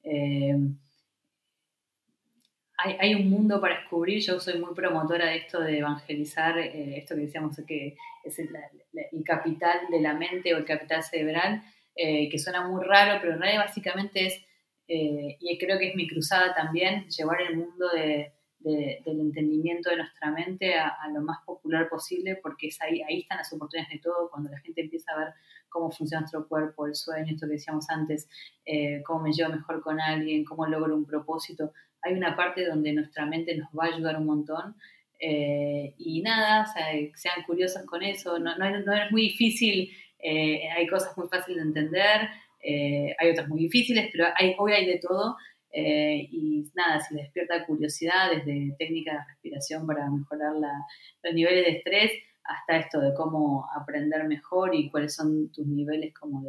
Hay un mundo para descubrir. Yo soy muy promotora de esto de evangelizar, esto que decíamos que es el capital de la mente o el capital cerebral, que suena muy raro, pero en realidad básicamente es, y creo que es mi cruzada también, llevar el mundo del entendimiento de nuestra mente a lo más popular posible, porque ahí están las oportunidades de todo. Cuando la gente empieza a ver cómo funciona nuestro cuerpo, el sueño, esto que decíamos antes, cómo me llevo mejor con alguien, cómo logro un propósito, hay una parte donde nuestra mente nos va a ayudar un montón. Y nada, o sea, sean curiosos con eso. No es muy difícil, hay cosas muy fáciles de entender, hay otras muy difíciles, pero hoy hay de todo. Y nada, si les despierta curiosidad, desde técnicas de respiración para mejorar los niveles de estrés, hasta esto de cómo aprender mejor y cuáles son tus niveles como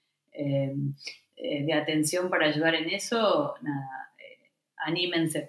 de atención para ayudar en eso, nada, anímense.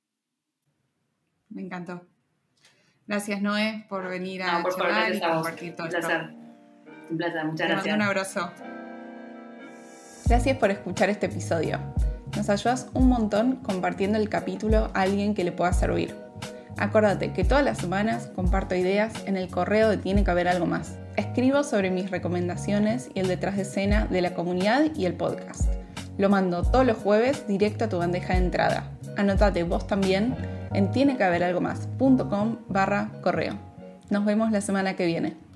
Me encantó. Gracias, Noé, por venir a charlar y compartir todo esto. Un placer, muchas gracias. Te mando un abrazo. Gracias por escuchar este episodio. Nos ayudas un montón compartiendo el capítulo a alguien que le pueda servir. Acuérdate que todas las semanas comparto ideas en el correo de Tiene que haber algo más. Escribo sobre mis recomendaciones y el detrás de escena de la comunidad y el podcast. Lo mando todos los jueves directo a tu bandeja de entrada. Anótate vos también en tienequehaberalgomás.com/correo. Nos vemos la semana que viene.